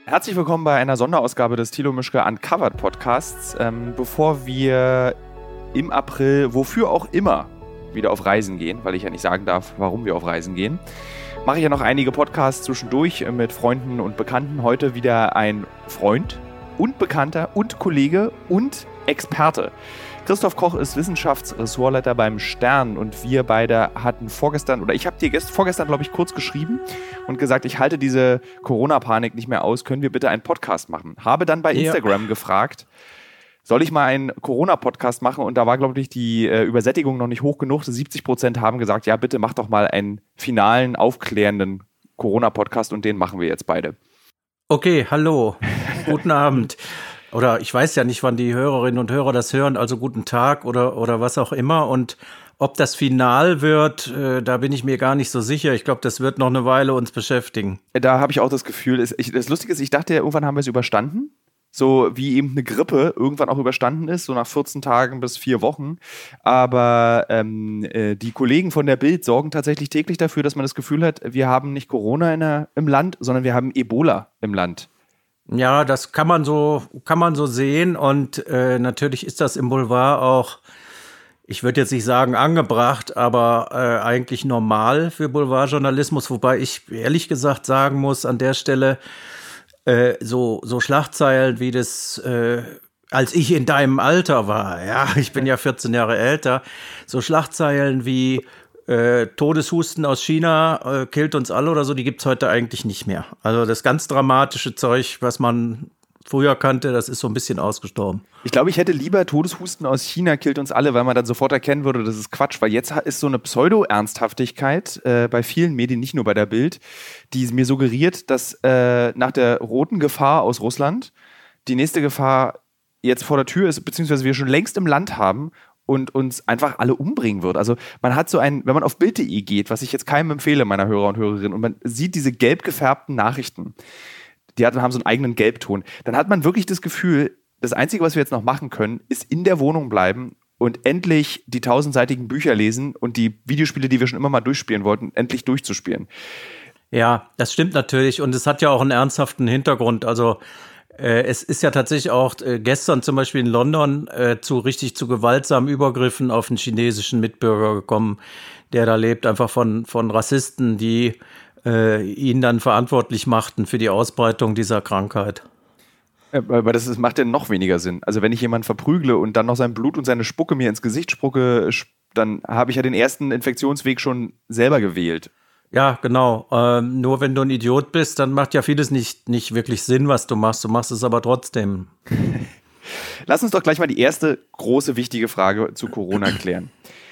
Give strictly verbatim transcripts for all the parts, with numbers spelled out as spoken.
Herzlich willkommen bei einer Sonderausgabe des Thilo Mischke Uncovered Podcasts. Ähm, bevor wir im April, wofür auch immer, wieder auf Reisen gehen, weil ich ja nicht sagen darf, warum wir auf Reisen gehen, mache ich ja noch einige Podcasts zwischendurch mit Freunden und Bekannten. Heute wieder ein Freund und Bekannter und Kollege und Experte. Christoph Koch ist Wissenschaftsressortleiter beim Stern und wir beide hatten vorgestern, oder ich habe dir gest- vorgestern, glaube ich, kurz geschrieben und gesagt, ich halte diese Corona-Panik nicht mehr aus, können wir bitte einen Podcast machen? Habe dann bei Instagram ja. gefragt, soll ich mal einen Corona-Podcast machen? Und da war, glaube ich, die äh, Übersättigung noch nicht hoch genug. siebzig Prozent haben gesagt, ja bitte mach doch mal einen finalen, aufklärenden Corona-Podcast und den machen wir jetzt beide. Okay, hallo, guten Abend. Oder ich weiß ja nicht, wann die Hörerinnen und Hörer das hören, also guten Tag oder, oder was auch immer. Und ob das final wird, äh, da bin ich mir gar nicht so sicher. Ich glaube, das wird noch eine Weile uns beschäftigen. Da habe ich auch das Gefühl, es, ich, das Lustige ist, ich dachte ja, irgendwann haben wir es überstanden. So wie eben eine Grippe irgendwann auch überstanden ist, so nach vierzehn Tagen bis vier Wochen. Aber ähm, äh, die Kollegen von der Bild sorgen tatsächlich täglich dafür, dass man das Gefühl hat, wir haben nicht Corona in der, im Land, sondern wir haben Ebola im Land. Ja, das kann man so, kann man so sehen und äh, natürlich ist das im Boulevard auch, ich würde jetzt nicht sagen angebracht, aber äh, eigentlich normal für Boulevardjournalismus, wobei ich ehrlich gesagt sagen muss an der Stelle, äh, so, so Schlagzeilen wie das, äh, als ich in deinem Alter war, ja, ich bin ja vierzehn Jahre älter, so Schlagzeilen wie Äh, Todeshusten aus China äh, killt uns alle oder so, die gibt's heute eigentlich nicht mehr. Also das ganz dramatische Zeug, was man früher kannte, das ist so ein bisschen ausgestorben. Ich glaube, ich hätte lieber Todeshusten aus China killt uns alle, weil man dann sofort erkennen würde, das ist Quatsch, weil jetzt ist so eine Pseudo-Ernsthaftigkeit äh, bei vielen Medien, nicht nur bei der Bild, die mir suggeriert, dass äh, nach der roten Gefahr aus Russland die nächste Gefahr jetzt vor der Tür ist, beziehungsweise wir schon längst im Land haben und uns einfach alle umbringen wird. Also man hat so ein, wenn man auf Bild punkt de geht, was ich jetzt keinem empfehle, meiner Hörer und Hörerinnen, und man sieht diese gelb gefärbten Nachrichten, die haben so einen eigenen Gelbton, dann hat man wirklich das Gefühl, das Einzige, was wir jetzt noch machen können, ist in der Wohnung bleiben und endlich die tausendseitigen Bücher lesen und die Videospiele, die wir schon immer mal durchspielen wollten, endlich durchzuspielen. Ja, das stimmt natürlich und es hat ja auch einen ernsthaften Hintergrund, also Äh, es ist ja tatsächlich auch äh, gestern zum Beispiel in London äh, zu richtig zu gewaltsamen Übergriffen auf einen chinesischen Mitbürger gekommen, der da lebt, einfach von, von Rassisten, die äh, ihn dann verantwortlich machten für die Ausbreitung dieser Krankheit. Aber das ist, macht ja noch weniger Sinn. Also wenn ich jemanden verprügle und dann noch sein Blut und seine Spucke mir ins Gesicht spucke, dann habe ich ja den ersten Infektionsweg schon selber gewählt. Ja, genau. Ähm, nur wenn du ein Idiot bist, dann macht ja vieles nicht, nicht wirklich Sinn, was du machst. Du machst es aber trotzdem. Lass uns doch gleich mal die erste große, wichtige Frage zu Corona klären.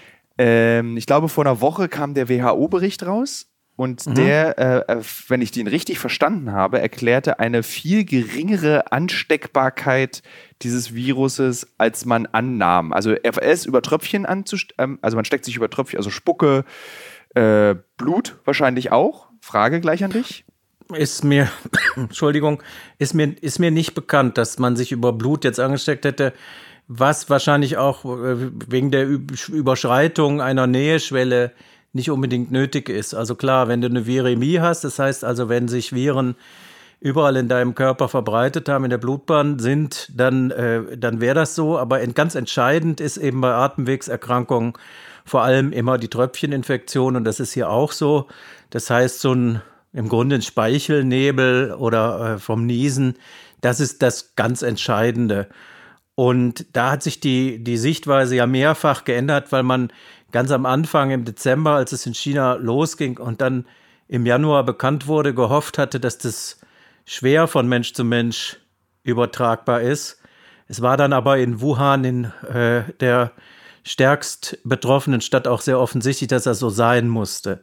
ähm, ich glaube, vor einer Woche kam der W H O-Bericht raus und mhm. der, äh, wenn ich den richtig verstanden habe, erklärte eine viel geringere Ansteckbarkeit dieses Viruses, als man annahm. Also R V S über Tröpfchen anzust- ähm, also man steckt sich über Tröpfchen, also Spucke, Äh, Blut wahrscheinlich auch? Frage gleich an dich. Ist mir, Entschuldigung, ist mir, ist mir nicht bekannt, dass man sich über Blut jetzt angesteckt hätte, was wahrscheinlich auch äh, wegen der Überschreitung einer Näheschwelle nicht unbedingt nötig ist. Also klar, wenn du eine Viremie hast, das heißt also, wenn sich Viren überall in deinem Körper verbreitet haben, in der Blutbahn sind, dann, äh, dann wäre das so. Aber ganz entscheidend ist eben bei Atemwegserkrankungen vor allem immer die Tröpfcheninfektion und das ist hier auch so. Das heißt, so ein im Grunde ein Speichelnebel oder äh, vom Niesen, das ist das ganz Entscheidende. Und da hat sich die, die Sichtweise ja mehrfach geändert, weil man ganz am Anfang im Dezember, als es in China losging und dann im Januar bekannt wurde, gehofft hatte, dass das schwer von Mensch zu Mensch übertragbar ist. Es war dann aber in Wuhan, in äh, der stärkst betroffenen Stadt, auch sehr offensichtlich, dass das so sein musste.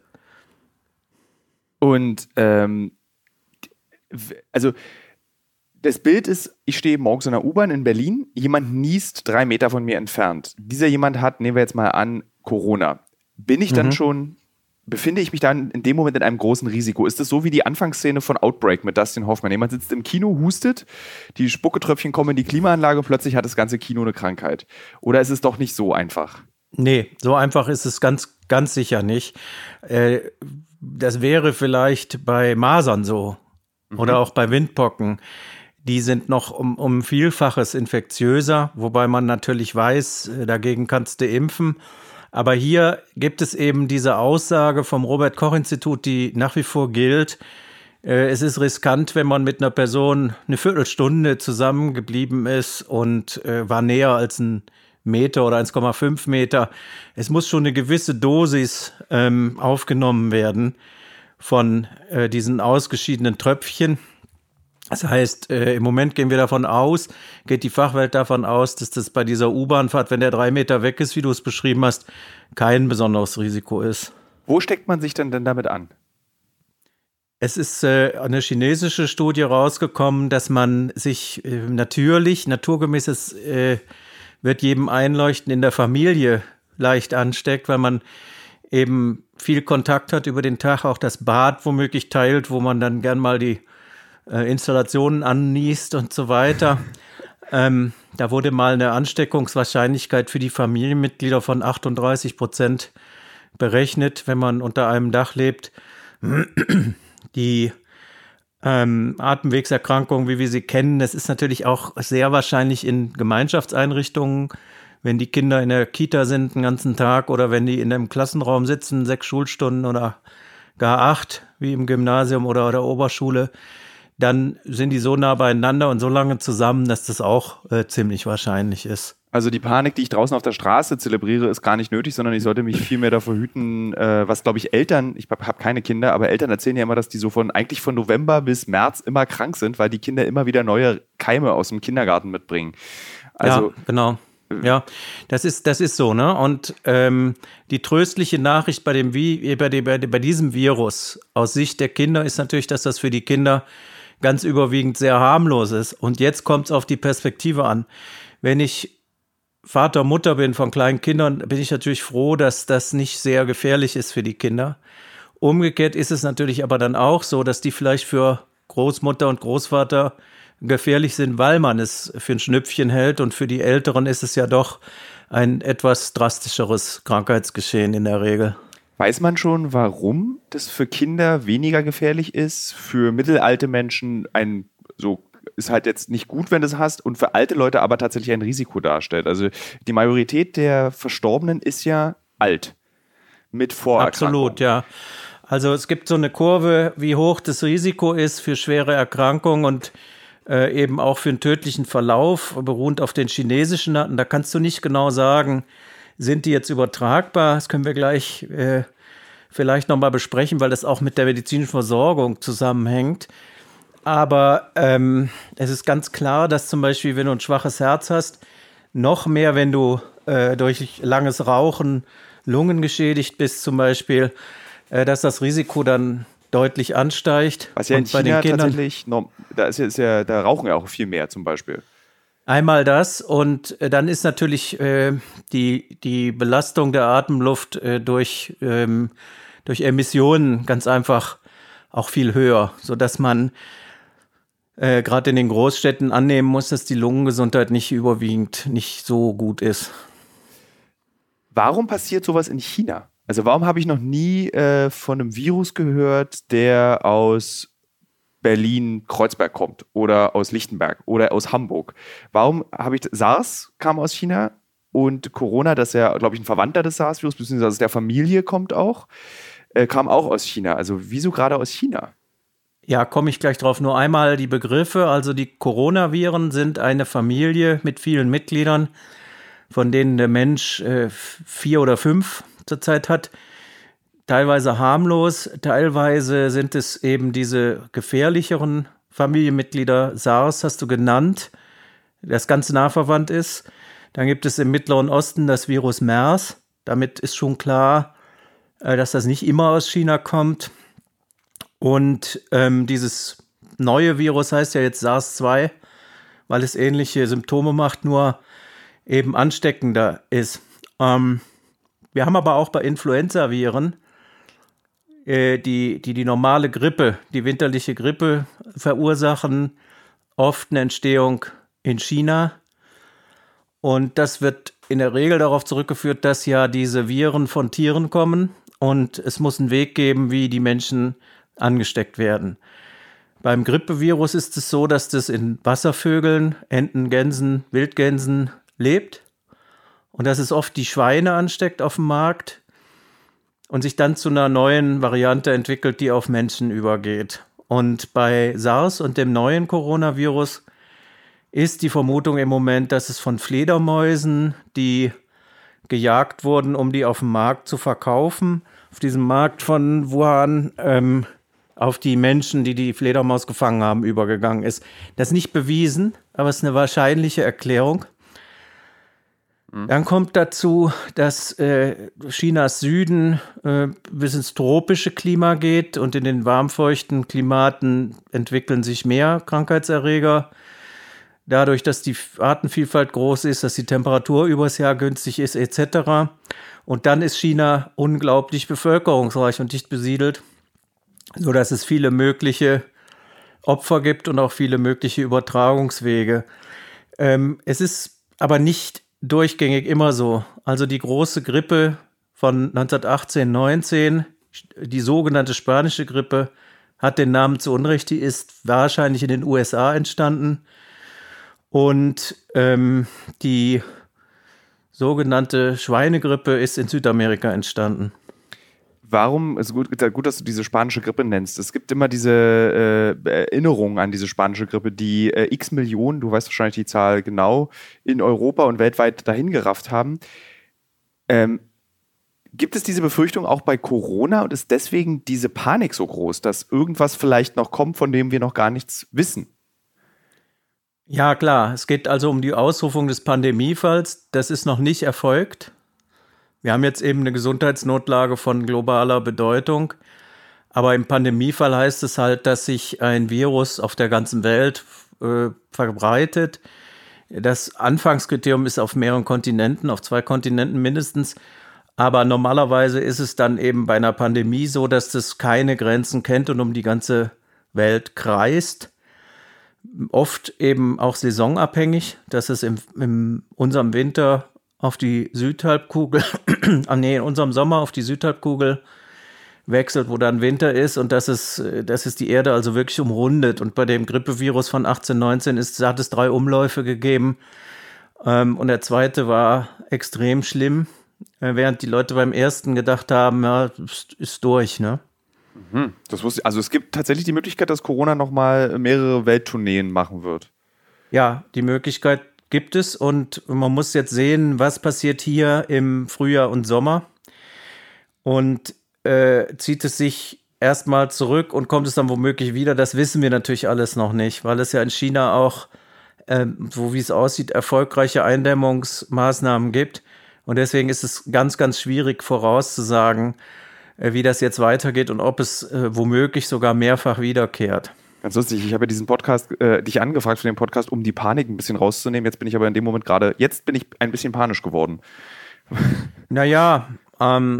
Und ähm, also das Bild ist, ich stehe morgens in der U-Bahn in Berlin, jemand niest drei Meter von mir entfernt. Dieser jemand hat, nehmen wir jetzt mal an, Corona. Bin ich dann mhm. schon, befinde ich mich dann in dem Moment in einem großen Risiko? Ist das so wie die Anfangsszene von Outbreak mit Dustin Hoffman? Jemand sitzt im Kino, hustet, die Spucketröpfchen kommen in die Klimaanlage, plötzlich hat das ganze Kino eine Krankheit. Oder ist es doch nicht so einfach? Nee, so einfach ist es ganz, ganz sicher nicht. Äh, das wäre vielleicht bei Masern so. mhm. oder auch bei Windpocken. Die sind noch um, um Vielfaches infektiöser, wobei man natürlich weiß, dagegen kannst du impfen. Aber hier gibt es eben diese Aussage vom Robert-Koch-Institut, die nach wie vor gilt. Äh, es ist riskant, wenn man mit einer Person eine Viertelstunde zusammengeblieben ist und äh, war näher als ein Meter oder eins Komma fünf Meter. Es muss schon eine gewisse Dosis ähm, aufgenommen werden von äh, diesen ausgeschiedenen Tröpfchen. Das heißt, äh, im Moment gehen wir davon aus, geht die Fachwelt davon aus, dass das bei dieser U-Bahn-Fahrt, wenn der drei Meter weg ist, wie du es beschrieben hast, kein besonderes Risiko ist. Wo steckt man sich denn denn damit an? Es ist äh, eine chinesische Studie rausgekommen, dass man sich äh, natürlich, naturgemäßes äh, wird jedem einleuchten, in der Familie leicht ansteckt, weil man eben viel Kontakt hat über den Tag, auch das Bad womöglich teilt, wo man dann gern mal die Installationen anniest und so weiter. Ähm, da wurde mal eine Ansteckungswahrscheinlichkeit für die Familienmitglieder von achtunddreißig Prozent berechnet, wenn man unter einem Dach lebt. Die ähm, Atemwegserkrankungen, wie wir sie kennen, das ist natürlich auch sehr wahrscheinlich in Gemeinschaftseinrichtungen, wenn die Kinder in der Kita sind den ganzen Tag oder wenn die in einem Klassenraum sitzen, sechs Schulstunden oder gar acht, wie im Gymnasium oder der Oberschule, dann sind die so nah beieinander und so lange zusammen, dass das auch äh, ziemlich wahrscheinlich ist. Also die Panik, die ich draußen auf der Straße zelebriere, ist gar nicht nötig, sondern ich sollte mich viel mehr davor hüten, äh, was, glaube ich, Eltern, ich habe hab keine Kinder, aber Eltern erzählen ja immer, dass die so von eigentlich von November bis März immer krank sind, weil die Kinder immer wieder neue Keime aus dem Kindergarten mitbringen. Also, ja, genau. Ja, das ist, das ist so, ne? Und ähm, die tröstliche Nachricht bei dem, wie, bei, dem, bei, bei diesem Virus aus Sicht der Kinder ist natürlich, dass das für die Kinder ganz überwiegend sehr harmlos ist. Und jetzt kommt es auf die Perspektive an. Wenn ich Vater, Mutter bin von kleinen Kindern, bin ich natürlich froh, dass das nicht sehr gefährlich ist für die Kinder. Umgekehrt ist es natürlich aber dann auch so, dass die vielleicht für Großmutter und Großvater gefährlich sind, weil man es für ein Schnüpfchen hält. Und für die Älteren ist es ja doch ein etwas drastischeres Krankheitsgeschehen in der Regel. Weiß man schon, warum das für Kinder weniger gefährlich ist, für mittelalte Menschen ein, so ist halt jetzt nicht gut, wenn du es hast, und für alte Leute aber tatsächlich ein Risiko darstellt? Also die Majorität der Verstorbenen ist ja alt, mit Vorerkrankungen. Absolut, ja. Also es gibt so eine Kurve, wie hoch das Risiko ist für schwere Erkrankungen und äh, eben auch für einen tödlichen Verlauf, beruhend auf den chinesischen Daten. Da kannst du nicht genau sagen, sind die jetzt übertragbar? Das können wir gleich äh, vielleicht nochmal besprechen, weil das auch mit der medizinischen Versorgung zusammenhängt. Aber ähm, es ist ganz klar, dass zum Beispiel, wenn du ein schwaches Herz hast, noch mehr, wenn du äh, durch langes Rauchen Lungen geschädigt bist zum Beispiel, äh, dass das Risiko dann deutlich ansteigt. Was ja in und bei China den Kindern tatsächlich, da, ist ja, ist ja, da rauchen ja auch viel mehr zum Beispiel. Einmal das und äh, dann ist natürlich äh, die, die Belastung der Atemluft äh, durch, ähm, durch Emissionen ganz einfach auch viel höher, sodass man äh, gerade in den Großstädten annehmen muss, dass die Lungengesundheit nicht überwiegend nicht so gut ist. Warum passiert sowas in China? Also warum habe ich noch nie äh, von einem Virus gehört, der aus Berlin-Kreuzberg kommt oder aus Lichtenberg oder aus Hamburg? Warum habe ich, SARS kam aus China und Corona, das ist ja, glaube ich, ein Verwandter des SARS-Virus, beziehungsweise aus der Familie kommt auch, äh, kam auch aus China. Also wieso gerade aus China? Ja, komme ich gleich drauf. Nur einmal die Begriffe. Also die Coronaviren sind eine Familie mit vielen Mitgliedern, von denen der Mensch äh, vier oder fünf zurzeit hat. Teilweise harmlos, teilweise sind es eben diese gefährlicheren Familienmitglieder. SARS hast du genannt, das ganz nah verwandt ist. Dann gibt es im Mittleren Osten das Virus MERS. Damit ist schon klar, dass das nicht immer aus China kommt. Und ähm, dieses neue Virus heißt ja jetzt SARS zwei, weil es ähnliche Symptome macht, nur eben ansteckender ist. Ähm, wir haben aber auch bei Influenza-Viren, äh, die, die die normale Grippe, die winterliche Grippe verursachen, oft eine Entstehung in China. Und das wird in der Regel darauf zurückgeführt, dass ja diese Viren von Tieren kommen und es muss einen Weg geben, wie die Menschen angesteckt werden. Beim Grippevirus ist es so, dass das in Wasservögeln, Enten, Gänsen, Wildgänsen lebt und dass es oft die Schweine ansteckt auf dem Markt und sich dann zu einer neuen Variante entwickelt, die auf Menschen übergeht. Und bei SARS und dem neuen Coronavirus ist die Vermutung im Moment, dass es von Fledermäusen, die gejagt wurden, um die auf dem Markt zu verkaufen, auf diesem Markt von Wuhan, ähm, auf die Menschen, die die Fledermaus gefangen haben, übergegangen ist. Das ist nicht bewiesen, aber es ist eine wahrscheinliche Erklärung. Mhm. Dann kommt dazu, dass äh, Chinas Süden äh, bis ins tropische Klima geht und in den warmfeuchten Klimaten entwickeln sich mehr Krankheitserreger. Dadurch, dass die Artenvielfalt groß ist, dass die Temperatur übers Jahr günstig ist, et cetera. Und dann ist China unglaublich bevölkerungsreich und dicht besiedelt, sodass es viele mögliche Opfer gibt und auch viele mögliche Übertragungswege. Ähm, es ist aber nicht durchgängig immer so. Also die große Grippe von neunzehnhundertachtzehn neunzehn, die sogenannte spanische Grippe, hat den Namen zu Unrecht, die ist wahrscheinlich in den U S A entstanden. Und ähm, die sogenannte Schweinegrippe ist in Südamerika entstanden. Warum, ist gut, gut, dass du diese spanische Grippe nennst. Es gibt immer diese äh, Erinnerungen an diese spanische Grippe, die äh, x Millionen, du weißt wahrscheinlich die Zahl genau, in Europa und weltweit dahin gerafft haben. Ähm, gibt es diese Befürchtung auch bei Corona und ist deswegen diese Panik so groß, dass irgendwas vielleicht noch kommt, von dem wir noch gar nichts wissen? Ja, klar. Es geht also um die Ausrufung des Pandemiefalls. Das ist noch nicht erfolgt. Wir haben jetzt eben eine Gesundheitsnotlage von globaler Bedeutung. Aber im Pandemiefall heißt es halt, dass sich ein Virus auf der ganzen Welt äh, verbreitet. Das Anfangskriterium ist auf mehreren Kontinenten, auf zwei Kontinenten mindestens. Aber normalerweise ist es dann eben bei einer Pandemie so, dass das keine Grenzen kennt und um die ganze Welt kreist. Oft eben auch saisonabhängig, dass es im, in unserem Winter auf die Südhalbkugel, ah nee, in unserem Sommer auf die Südhalbkugel wechselt, wo dann Winter ist und dass es, dass es die Erde also wirklich umrundet. Und bei dem Grippevirus von achtzehn neunzehn ist, hat es drei Umläufe gegeben ähm, und der zweite war extrem schlimm, äh, während die Leute beim ersten gedacht haben, ja, ist, ist durch, ne? Das wusste ich. Also es gibt tatsächlich die Möglichkeit, dass Corona nochmal mehrere Welttourneen machen wird. Ja, die Möglichkeit gibt es und man muss jetzt sehen, was passiert hier im Frühjahr und Sommer. Und äh, zieht es sich erstmal zurück und kommt es dann womöglich wieder? Das wissen wir natürlich alles noch nicht, weil es ja in China auch, äh, so wie es aussieht, erfolgreiche Eindämmungsmaßnahmen gibt. Und deswegen ist es ganz, ganz schwierig vorauszusagen, wie das jetzt weitergeht und ob es äh, womöglich sogar mehrfach wiederkehrt. Ganz lustig, ich habe ja diesen Podcast, äh, dich angefragt für den Podcast, um die Panik ein bisschen rauszunehmen. Jetzt bin ich aber in dem Moment gerade, jetzt bin ich ein bisschen panisch geworden. Naja, ähm,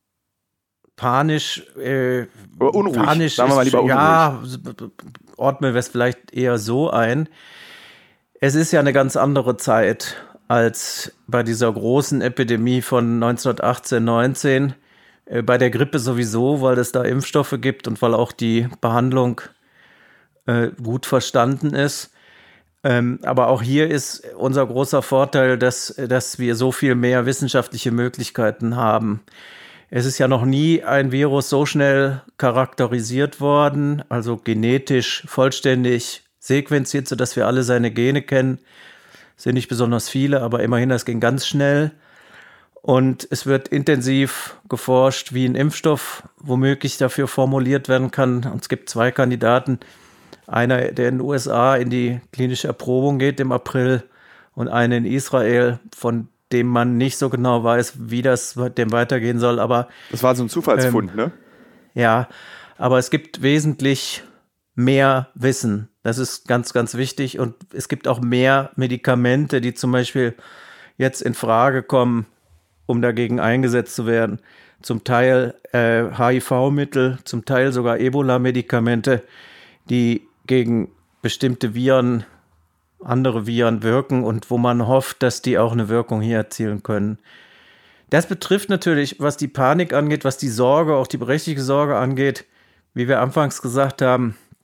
panisch, äh, oder unruhig, panisch sagen wir mal lieber unruhig. Ja, ordnen wir es vielleicht eher so ein. Es ist ja eine ganz andere Zeit als bei dieser großen Epidemie von neunzehnhundertachtzehn neunzehn. Bei der Grippe sowieso, weil es da Impfstoffe gibt und weil auch die Behandlung äh, gut verstanden ist. Ähm, aber auch hier ist unser großer Vorteil, dass, dass wir so viel mehr wissenschaftliche Möglichkeiten haben. Es ist ja noch nie ein Virus so schnell charakterisiert worden, also genetisch vollständig sequenziert, sodass wir alle seine Gene kennen. Es sind nicht besonders viele, aber immerhin, das ging ganz schnell. Und es wird intensiv geforscht, wie ein Impfstoff womöglich dafür formuliert werden kann. Und es gibt zwei Kandidaten. Einer, der in den U S A in die klinische Erprobung geht im April und einer in Israel, von dem man nicht so genau weiß, wie das dem weitergehen soll. Aber das war so ein Zufallsfund, ähm, ne? Ja, aber es gibt wesentlich mehr Wissen. Das ist ganz, ganz wichtig. Und es gibt auch mehr Medikamente, die zum Beispiel jetzt in Frage kommen, um dagegen eingesetzt zu werden. Zum Teil äh, H I V-Mittel, zum Teil sogar Ebola-Medikamente, die gegen bestimmte Viren, andere Viren wirken und wo man hofft, dass die auch eine Wirkung hier erzielen können. Das betrifft natürlich, was die Panik angeht, was die Sorge, auch die berechtigte Sorge angeht, wie wir anfangs gesagt haben,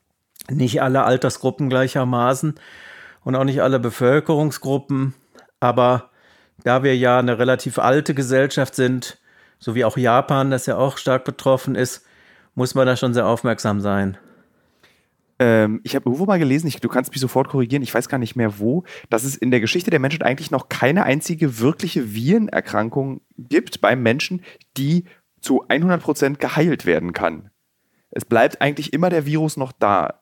Nicht alle Altersgruppen gleichermaßen und auch nicht alle Bevölkerungsgruppen. Aber da wir ja eine relativ alte Gesellschaft sind, so wie auch Japan, das ja auch stark betroffen ist, muss man da schon sehr aufmerksam sein. Ähm, ich habe irgendwo mal gelesen, ich, du kannst mich sofort korrigieren, ich weiß gar nicht mehr wo, dass es in der Geschichte der Menschheit eigentlich noch keine einzige wirkliche Virenerkrankung gibt beim Menschen, die zu hundert Prozent geheilt werden kann. Es bleibt eigentlich immer der Virus noch da.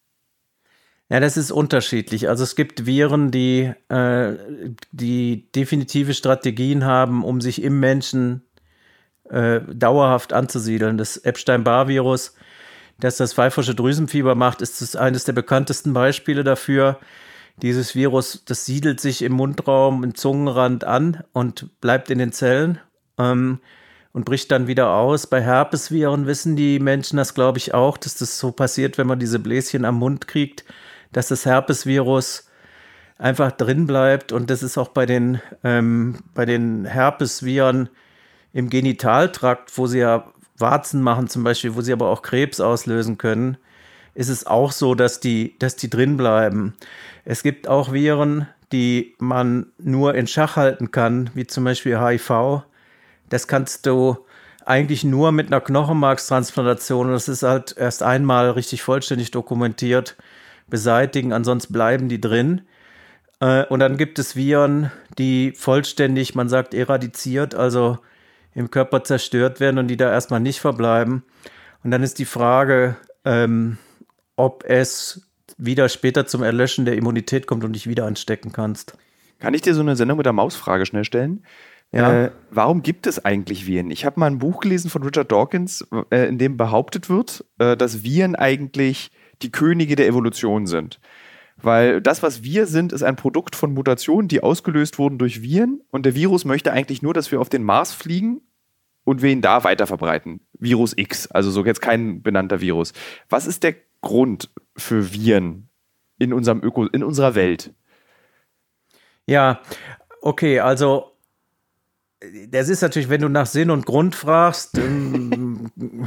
Ja, das ist unterschiedlich. Also es gibt Viren, die, äh, die definitive Strategien haben, um sich im Menschen äh, dauerhaft anzusiedeln. Das Epstein-Barr-Virus, das das pfeifersche Drüsenfieber macht, ist das eines der bekanntesten Beispiele dafür. Dieses Virus, das siedelt sich im Mundraum, im Zungenrand an und bleibt in den Zellen ähm, und bricht dann wieder aus. Bei Herpesviren wissen die Menschen das, glaube ich, auch, dass das so passiert, wenn man diese Bläschen am Mund kriegt, dass das Herpesvirus einfach drin bleibt. Und das ist auch bei den, ähm, bei den Herpesviren im Genitaltrakt, wo sie ja Warzen machen zum Beispiel, wo sie aber auch Krebs auslösen können, ist es auch so, dass die, dass die drin bleiben. Es gibt auch Viren, die man nur in Schach halten kann, wie zum Beispiel H I V. Das kannst du eigentlich nur mit einer Knochenmarkstransplantation, und das ist halt erst einmal richtig vollständig dokumentiert, beseitigen, ansonsten bleiben die drin. Und dann gibt es Viren, die vollständig, man sagt eradiziert, also im Körper zerstört werden und die da erstmal nicht verbleiben. Und dann ist die Frage, ähm, ob es wieder später zum Erlöschen der Immunität kommt und dich wieder anstecken kannst. Kann ich dir so eine Sendung mit der Mausfrage schnell stellen? Ja. Äh, warum gibt es eigentlich Viren? Ich habe mal ein Buch gelesen von Richard Dawkins, äh, in dem behauptet wird, äh, dass Viren eigentlich die Könige der Evolution sind. Weil das, was wir sind, ist ein Produkt von Mutationen, die ausgelöst wurden durch Viren. Und der Virus möchte eigentlich nur, dass wir auf den Mars fliegen und wir ihn da weiter verbreiten. Virus X, also so jetzt kein benannter Virus. Was ist der Grund für Viren in unserem Öko, in unserer Welt? Ja, okay, also das ist natürlich, wenn du nach Sinn und Grund fragst, ähm,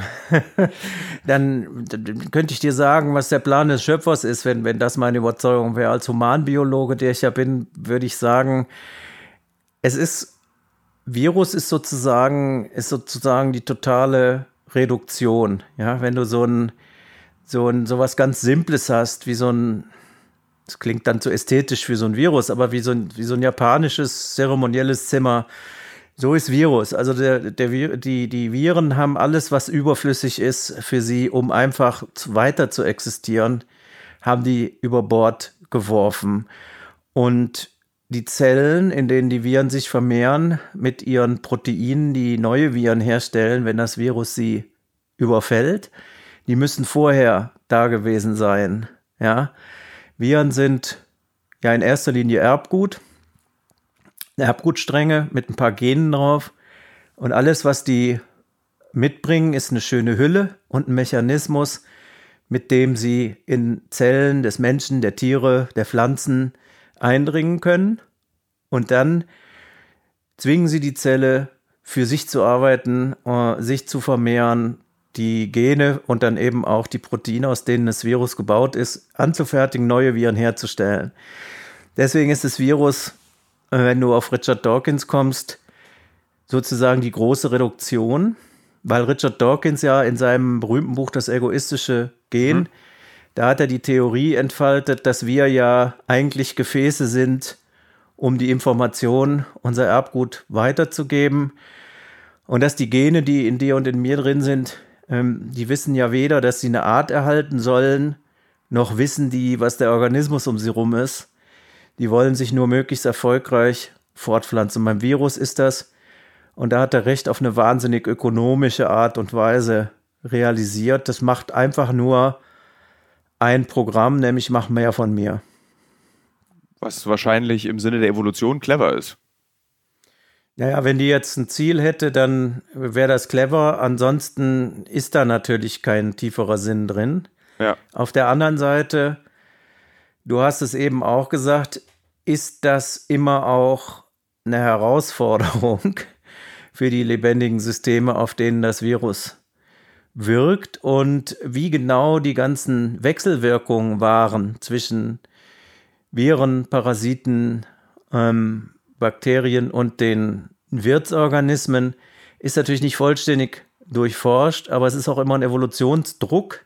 dann, dann könnte ich dir sagen, was der Plan des Schöpfers ist, wenn, wenn das meine Überzeugung wäre. Als Humanbiologe, der ich ja bin, würde ich sagen, es ist, Virus ist sozusagen, ist sozusagen die totale Reduktion. Ja, wenn du so ein, so ein, so was ganz Simples hast, wie so ein, das klingt dann zu ästhetisch für so ein Virus, aber wie so ein, wie so ein japanisches zeremonielles Zimmer. So ist Virus. Also der, der, die, die Viren haben alles, was überflüssig ist für sie, um einfach weiter zu existieren, haben die über Bord geworfen. Und die Zellen, in denen die Viren sich vermehren, mit ihren Proteinen, die neue Viren herstellen, wenn das Virus sie überfällt, die müssen vorher da gewesen sein. Ja? Viren sind ja in erster Linie Erbgut. Erbgutstränge mit ein paar Genen drauf. Und alles, was die mitbringen, ist eine schöne Hülle und ein Mechanismus, mit dem sie in Zellen des Menschen, der Tiere, der Pflanzen eindringen können. Und dann zwingen sie die Zelle, für sich zu arbeiten, äh, sich zu vermehren, die Gene und dann eben auch die Proteine, aus denen das Virus gebaut ist, anzufertigen, neue Viren herzustellen. Deswegen ist das Virus, wenn du auf Richard Dawkins kommst, sozusagen die große Reduktion, weil Richard Dawkins ja in seinem berühmten Buch Das egoistische Gen, mhm. da hat er die Theorie entfaltet, dass wir ja eigentlich Gefäße sind, um die Information, unser Erbgut weiterzugeben und dass die Gene, die in dir und in mir drin sind, ähm, die wissen ja weder, dass sie eine Art erhalten sollen, noch wissen die, was der Organismus um sie rum ist. Die wollen sich nur möglichst erfolgreich fortpflanzen. Beim Virus ist das, und da hat er recht, auf eine wahnsinnig ökonomische Art und Weise realisiert. Das macht einfach nur ein Programm, nämlich mach mehr von mir. Was wahrscheinlich im Sinne der Evolution clever ist. Naja, wenn die jetzt ein Ziel hätte, dann wäre das clever. Ansonsten ist da natürlich kein tieferer Sinn drin. Ja. Auf der anderen Seite, du hast es eben auch gesagt, ist das immer auch eine Herausforderung für die lebendigen Systeme, auf denen das Virus wirkt und wie genau die ganzen Wechselwirkungen waren zwischen Viren, Parasiten, ähm, Bakterien und den Wirtsorganismen, ist natürlich nicht vollständig durchforscht, aber es ist auch immer ein Evolutionsdruck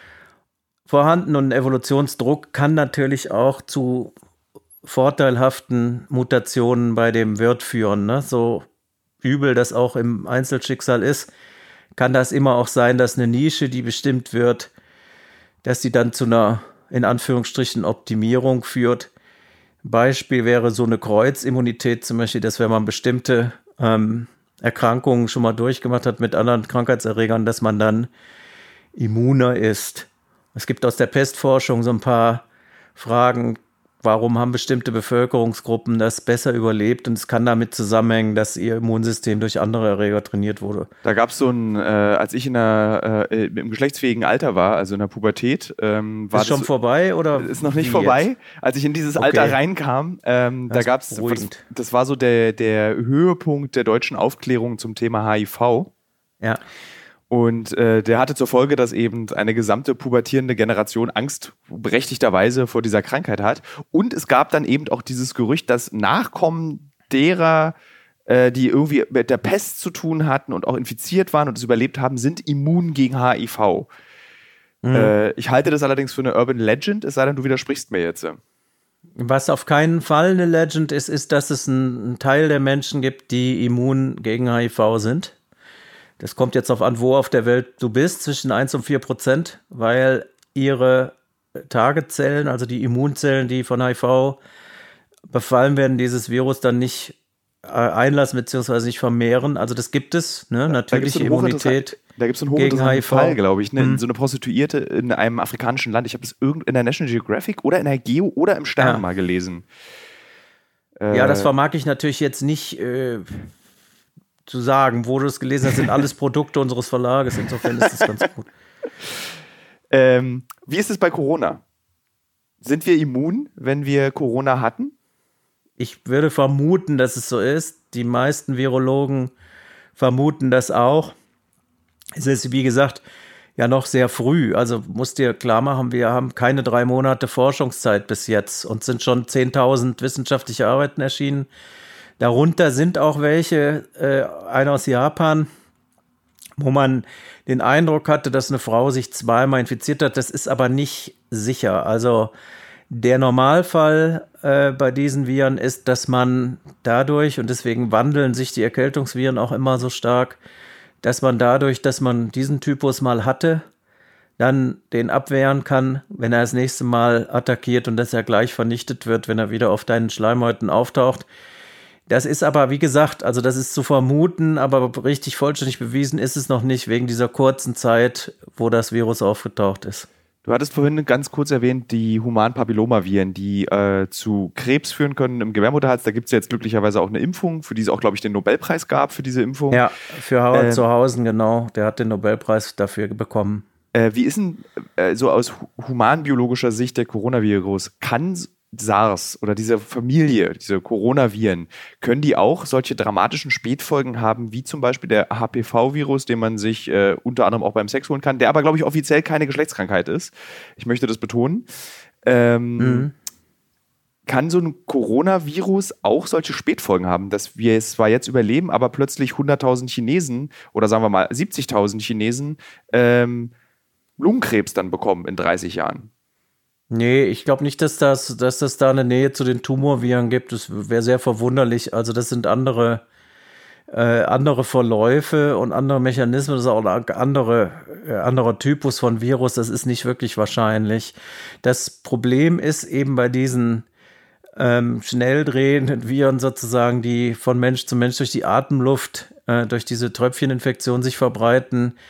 vorhanden und ein Evolutionsdruck kann natürlich auch zu vorteilhaften Mutationen bei dem Wirt führen. Ne? So übel das auch im Einzelschicksal ist, kann das immer auch sein, dass eine Nische, die bestimmt wird, dass sie dann zu einer, in Anführungsstrichen, Optimierung führt. Beispiel wäre so eine Kreuzimmunität zum Beispiel, dass wenn man bestimmte ähm, Erkrankungen schon mal durchgemacht hat mit anderen Krankheitserregern, dass man dann immuner ist. Es gibt aus der Pestforschung so ein paar Fragen, warum haben bestimmte Bevölkerungsgruppen das besser überlebt? Und es kann damit zusammenhängen, dass ihr Immunsystem durch andere Erreger trainiert wurde. Da gab es so ein, äh, als ich in der, äh, im geschlechtsfähigen Alter war, also in der Pubertät, ähm, war ist schon das, vorbei oder? Ist noch nicht vorbei. Jetzt? Als ich in dieses okay. Alter reinkam, ähm, da gab es, das, das war so der, der Höhepunkt der deutschen Aufklärung zum Thema H I V. Ja. Und äh, der hatte zur Folge, dass eben eine gesamte pubertierende Generation Angst berechtigterweise vor dieser Krankheit hat. Und es gab dann eben auch dieses Gerücht, dass Nachkommen derer, äh, die irgendwie mit der Pest zu tun hatten und auch infiziert waren und es überlebt haben, sind immun gegen H I V. Mhm. Äh, ich halte das allerdings für eine Urban Legend, es sei denn, du widersprichst mir jetzt. Was auf keinen Fall eine Legend ist, ist, dass es einen Teil der Menschen gibt, die immun gegen H I V sind. Das kommt jetzt darauf an, wo auf der Welt du bist, zwischen eins und vier Prozent, weil ihre Targetzellen, also die Immunzellen, die von H I V befallen werden, dieses Virus dann nicht einlassen bzw. nicht vermehren. Also das gibt es, ne? Natürliche Immunität. Da gibt es einen hochinteressanten Fall, glaube ich, ne? Mhm. So eine Prostituierte in einem afrikanischen Land. Ich habe das in der National Geographic oder in der Geo oder im Stern ja. mal gelesen. Ja, äh, das vermag ich natürlich jetzt nicht äh, zu sagen. Wo du es gelesen hast, sind alles Produkte unseres Verlages. Insofern ist das ganz gut. Ähm, wie ist es bei Corona? Sind wir immun, wenn wir Corona hatten? Ich würde vermuten, dass es so ist. Die meisten Virologen vermuten das auch. Es ist, wie gesagt, ja noch sehr früh. Also musst dir klar machen, wir haben keine drei Monate Forschungszeit bis jetzt und sind schon zehntausend wissenschaftliche Arbeiten erschienen. Darunter sind auch welche, äh, einer aus Japan, wo man den Eindruck hatte, dass eine Frau sich zweimal infiziert hat. Das ist aber nicht sicher. Also der Normalfall äh, bei diesen Viren ist, dass man dadurch, und deswegen wandeln sich die Erkältungsviren auch immer so stark, dass man dadurch, dass man diesen Typus mal hatte, dann den abwehren kann, wenn er das nächste Mal attackiert und dass er gleich vernichtet wird, wenn er wieder auf deinen Schleimhäuten auftaucht. Das ist aber, wie gesagt, also das ist zu vermuten, aber richtig vollständig bewiesen ist es noch nicht, wegen dieser kurzen Zeit, wo das Virus aufgetaucht ist. Du hattest vorhin ganz kurz erwähnt, die Human-Papillomaviren, die äh, zu Krebs führen können im Gebärmutterhals. Da gibt es jetzt glücklicherweise auch eine Impfung, für die es auch, glaube ich, den Nobelpreis gab für diese Impfung. Ja, für Howard äh, Zuhausen, genau. Der hat den Nobelpreis dafür bekommen. Äh, wie ist denn äh, so aus humanbiologischer Sicht der Coronavirus? Kann SARS oder diese Familie, diese Coronaviren, können die auch solche dramatischen Spätfolgen haben, wie zum Beispiel der H P V-Virus, den man sich äh, unter anderem auch beim Sex holen kann, der aber, glaube ich, offiziell keine Geschlechtskrankheit ist. Ich möchte das betonen. Ähm, mhm. Kann so ein Coronavirus auch solche Spätfolgen haben, dass wir es zwar jetzt überleben, aber plötzlich hunderttausend Chinesen oder sagen wir mal siebzigtausend Chinesen ähm, Lungenkrebs dann bekommen in dreißig Jahren? Nee, ich glaube nicht, dass das, dass das da eine Nähe zu den Tumorviren gibt. Das wäre sehr verwunderlich. Also das sind andere, äh, andere Verläufe und andere Mechanismen. Das ist auch ein andere, äh, anderer Typus von Virus. Das ist nicht wirklich wahrscheinlich. Das Problem ist eben bei diesen ähm, schnell drehenden Viren sozusagen, die von Mensch zu Mensch durch die Atemluft, äh, durch diese Tröpfcheninfektion sich verbreiten,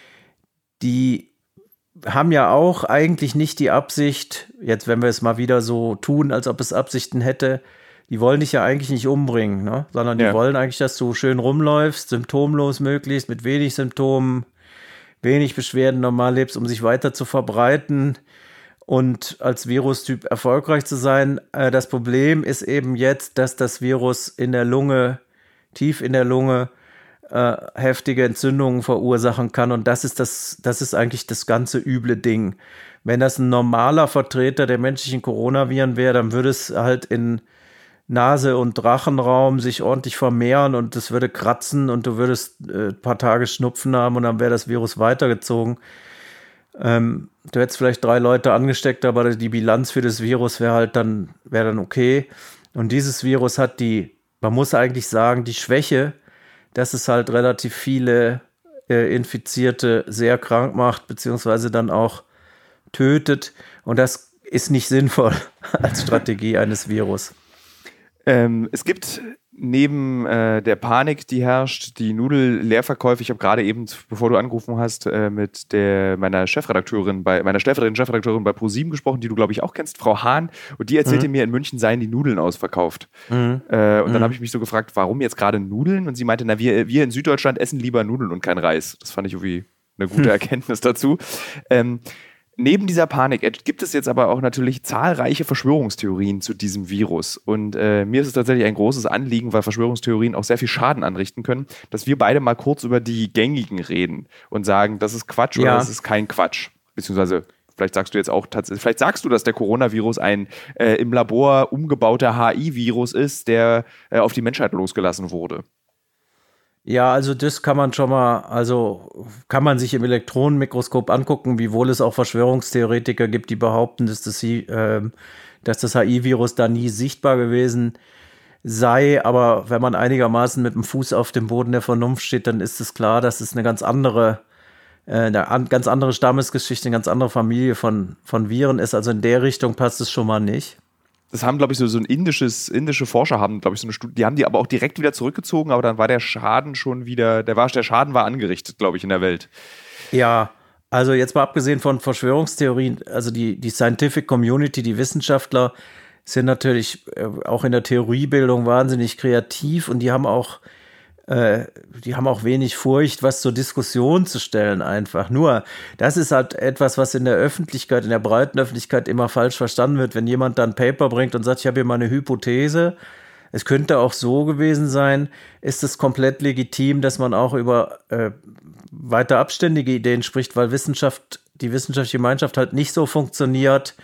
die haben ja auch eigentlich nicht die Absicht, jetzt wenn wir es mal wieder so tun, als ob es Absichten hätte, die wollen dich ja eigentlich nicht umbringen, ne? Sondern die ja. wollen eigentlich, dass du schön rumläufst, symptomlos möglichst, mit wenig Symptomen, wenig Beschwerden normal lebst, um sich weiter zu verbreiten und als Virustyp erfolgreich zu sein. Das Problem ist eben jetzt, dass das Virus in der Lunge, tief in der Lunge, äh, heftige Entzündungen verursachen kann. Und das ist das, das ist eigentlich das ganze üble Ding. Wenn das ein normaler Vertreter der menschlichen Coronaviren wäre, dann würde es halt in Nase- und Drachenraum sich ordentlich vermehren und es würde kratzen und du würdest äh, ein paar Tage Schnupfen haben und dann wäre das Virus weitergezogen. Ähm, du hättest vielleicht drei Leute angesteckt, aber die Bilanz für das Virus wäre halt dann, wäre dann okay. Und dieses Virus hat die, man muss eigentlich sagen, die Schwäche, dass es halt relativ viele äh, Infizierte sehr krank macht, beziehungsweise dann auch tötet. Und das ist nicht sinnvoll als Strategie eines Virus. Ähm, es gibt neben äh, der Panik, die herrscht, die Nudelleerverkäufe. Ich habe gerade eben, bevor du angerufen hast, äh, mit der, meiner Chefredakteurin, bei meiner stellvertretenden Chefredakteurin bei ProSieben gesprochen, die du, glaube ich, auch kennst, Frau Hahn. Und die erzählte mhm. mir, in München seien die Nudeln ausverkauft. Mhm. Äh, und dann mhm. habe ich mich so gefragt, warum jetzt gerade Nudeln? Und sie meinte, na, wir, wir in Süddeutschland essen lieber Nudeln und kein Reis. Das fand ich irgendwie eine gute Erkenntnis dazu. Ähm, Neben dieser Panik gibt es jetzt aber auch natürlich zahlreiche Verschwörungstheorien zu diesem Virus. Und äh, mir ist es tatsächlich ein großes Anliegen, weil Verschwörungstheorien auch sehr viel Schaden anrichten können, dass wir beide mal kurz über die gängigen reden und sagen, das ist Quatsch oder ja. das ist kein Quatsch. Beziehungsweise, vielleicht sagst du jetzt auch tatsächlich, vielleicht sagst du, dass der Coronavirus ein äh, im Labor umgebauter H I-Virus ist, der äh, auf die Menschheit losgelassen wurde. Ja, also das kann man schon mal, also kann man sich im Elektronenmikroskop angucken, wiewohl es auch Verschwörungstheoretiker gibt, die behaupten, dass das, äh, dass das H I-Virus da nie sichtbar gewesen sei. Aber wenn man einigermaßen mit dem Fuß auf dem Boden der Vernunft steht, dann ist es klar, dass es eine ganz andere, äh, eine an, ganz andere Stammesgeschichte, eine ganz andere Familie von, von Viren ist. Also in der Richtung passt es schon mal nicht. Das haben, glaube ich, so, so ein indisches, indische Forscher haben, glaube ich, so eine Studie, die haben die aber auch direkt wieder zurückgezogen, aber dann war der Schaden schon wieder, der, war, der Schaden war angerichtet, glaube ich, in der Welt. Ja, also jetzt mal abgesehen von Verschwörungstheorien, also die, die Scientific Community, die Wissenschaftler sind natürlich äh, auch in der Theoriebildung wahnsinnig kreativ und die haben auch äh, die haben auch wenig Furcht, was zur Diskussion zu stellen einfach. Nur, das ist halt etwas, was in der Öffentlichkeit, in der breiten Öffentlichkeit immer falsch verstanden wird. Wenn jemand dann ein Paper bringt und sagt, ich habe hier mal eine Hypothese, es könnte auch so gewesen sein, ist es komplett legitim, dass man auch über äh, weiter abständige Ideen spricht, weil Wissenschaft, die wissenschaftliche Gemeinschaft halt nicht so funktioniert,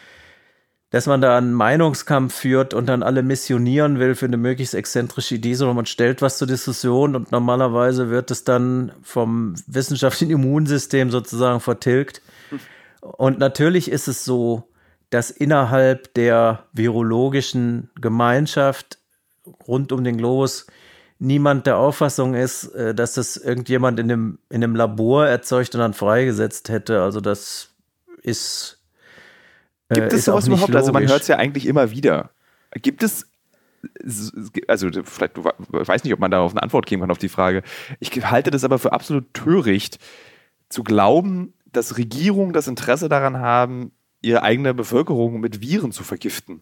dass man da einen Meinungskampf führt und dann alle missionieren will für eine möglichst exzentrische Idee, sondern man stellt was zur Diskussion und normalerweise wird es dann vom wissenschaftlichen Immunsystem sozusagen vertilgt. Und natürlich ist es so, dass innerhalb der virologischen Gemeinschaft rund um den Globus niemand der Auffassung ist, dass das irgendjemand in einem, in einem Labor erzeugt und dann freigesetzt hätte. Also das ist Gibt es sowas überhaupt? Logisch. Also man hört es ja eigentlich immer wieder. Gibt es, also vielleicht, ich weiß nicht, ob man darauf eine Antwort geben kann auf die Frage. Ich halte das aber für absolut töricht, zu glauben, dass Regierungen das Interesse daran haben, ihre eigene Bevölkerung mit Viren zu vergiften.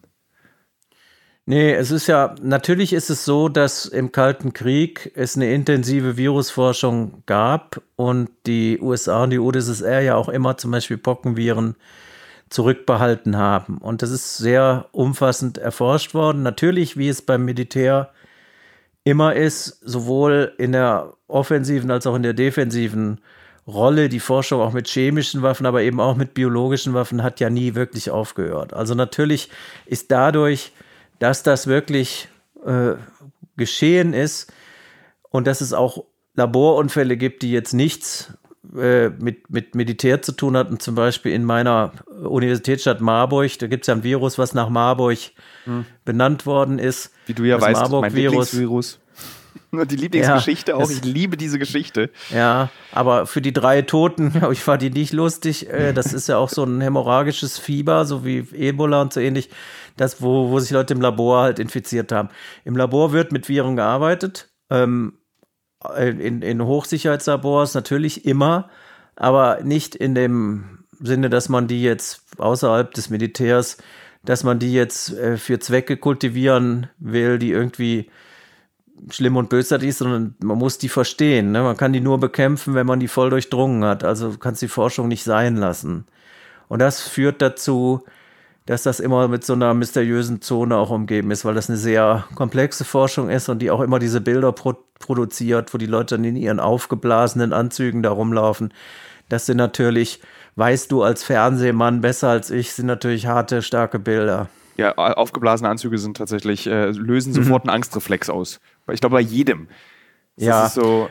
Nee, es ist ja, natürlich ist es so, dass im Kalten Krieg es eine intensive Virusforschung gab und die U S A und die U d S S R ja auch immer zum Beispiel Pockenviren zurückbehalten haben. Und das ist sehr umfassend erforscht worden. Natürlich, wie es beim Militär immer ist, sowohl in der offensiven als auch in der defensiven Rolle, die Forschung auch mit chemischen Waffen, aber eben auch mit biologischen Waffen hat ja nie wirklich aufgehört. Also natürlich ist dadurch, dass das wirklich äh, geschehen ist und dass es auch Laborunfälle gibt, die jetzt nichts mit, mit Militär zu tun hatten, zum Beispiel in meiner Universitätsstadt Marburg. Da gibt es ja ein Virus, was nach Marburg hm. benannt worden ist. Wie du ja das weißt, mein Lieblingsvirus. Und die Lieblingsgeschichte ja, auch. Ich liebe diese Geschichte. Ja, aber für die drei Toten, glaube ich, war die nicht lustig. Das ist ja auch so ein hämorrhagisches Fieber, so wie Ebola und so ähnlich, das, wo, wo sich Leute im Labor halt infiziert haben. Im Labor wird mit Viren gearbeitet. Ähm, In, in Hochsicherheitslabors natürlich immer, aber nicht in dem Sinne, dass man die jetzt außerhalb des Militärs, dass man die jetzt äh, für Zwecke kultivieren will, die irgendwie schlimm und bösartig ist, sondern man muss die verstehen. Ne? Man kann die nur bekämpfen, wenn man die voll durchdrungen hat. Also du kannst die Forschung nicht sein lassen. Und das führt dazu, dass das immer mit so einer mysteriösen Zone auch umgeben ist, weil das eine sehr komplexe Forschung ist und die auch immer diese Bilder pro- produziert, wo die Leute dann in ihren aufgeblasenen Anzügen da rumlaufen. Das sind natürlich, weißt du als Fernsehmann besser als ich, sind natürlich harte, starke Bilder. Ja, aufgeblasene Anzüge sind tatsächlich, äh, lösen sofort mhm. einen Angstreflex aus. Ich glaube, bei jedem. Das ja. ist so.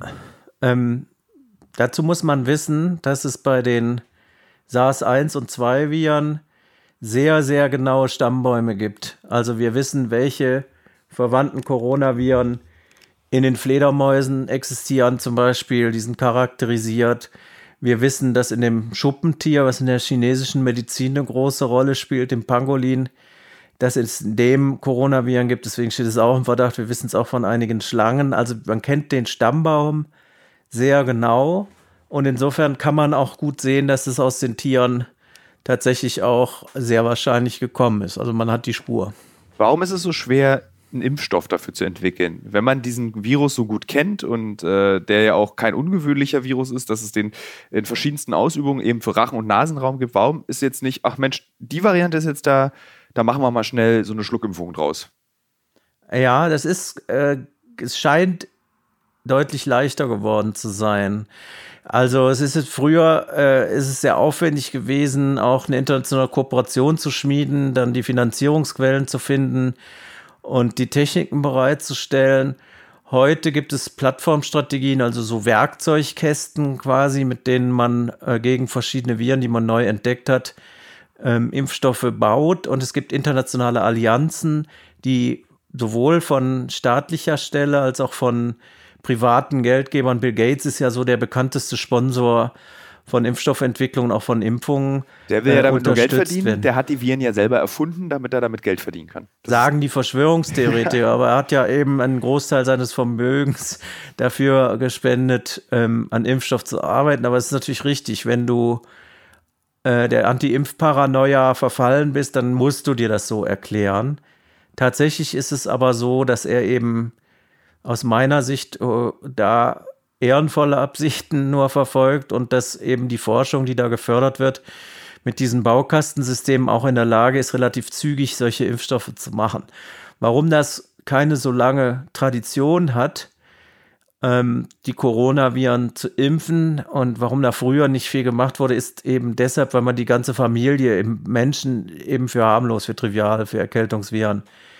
Ähm, dazu muss man wissen, dass es bei den SARS eins und zwei Viren sehr, sehr genaue Stammbäume gibt. Also wir wissen, welche verwandten Coronaviren in den Fledermäusen existieren zum Beispiel, die sind charakterisiert. Wir wissen, dass in dem Schuppentier, was in der chinesischen Medizin eine große Rolle spielt, dem Pangolin, dass es in dem Coronaviren gibt, deswegen steht es auch im Verdacht, wir wissen es auch von einigen Schlangen. Also man kennt den Stammbaum sehr genau und insofern kann man auch gut sehen, dass es aus den Tieren tatsächlich auch sehr wahrscheinlich gekommen ist. Also man hat die Spur. Warum ist es so schwer, einen Impfstoff dafür zu entwickeln? Wenn man diesen Virus so gut kennt und äh, der ja auch kein ungewöhnlicher Virus ist, dass es den in verschiedensten Ausübungen eben für Rachen- und Nasenraum gibt, warum ist jetzt nicht, ach Mensch, die Variante ist jetzt da, da machen wir mal schnell so eine Schluckimpfung draus? Ja, das ist, äh, es scheint deutlich leichter geworden zu sein. Also es ist jetzt früher, äh, ist es sehr aufwendig gewesen, auch eine internationale Kooperation zu schmieden, dann die Finanzierungsquellen zu finden und die Techniken bereitzustellen. Heute gibt es Plattformstrategien, also so Werkzeugkästen quasi, mit denen man äh, gegen verschiedene Viren, die man neu entdeckt hat, ähm, Impfstoffe baut. Und es gibt internationale Allianzen, die sowohl von staatlicher Stelle als auch von privaten Geldgebern, Bill Gates ist ja so der bekannteste Sponsor von Impfstoffentwicklung und auch von Impfungen. Der will ja damit nur Geld verdienen. Werden. Der hat die Viren ja selber erfunden, damit er damit Geld verdienen kann. Das Sagen die Verschwörungstheoretiker, aber er hat ja eben einen Großteil seines Vermögens dafür gespendet, ähm, an Impfstoff zu arbeiten. Aber es ist natürlich richtig, wenn du äh, der Anti-Impf-Paranoia verfallen bist, dann musst du dir das so erklären. Tatsächlich ist es aber so, dass er eben aus meiner Sicht äh, da ehrenvolle Absichten nur verfolgt und dass eben die Forschung, die da gefördert wird, mit diesen Baukastensystemen auch in der Lage ist, relativ zügig solche Impfstoffe zu machen. Warum das keine so lange Tradition hat, ähm, die Coronaviren zu impfen und warum da früher nicht viel gemacht wurde, ist eben deshalb, weil man die ganze Familie im Menschen eben für harmlos, für trivial, für Erkältungsviren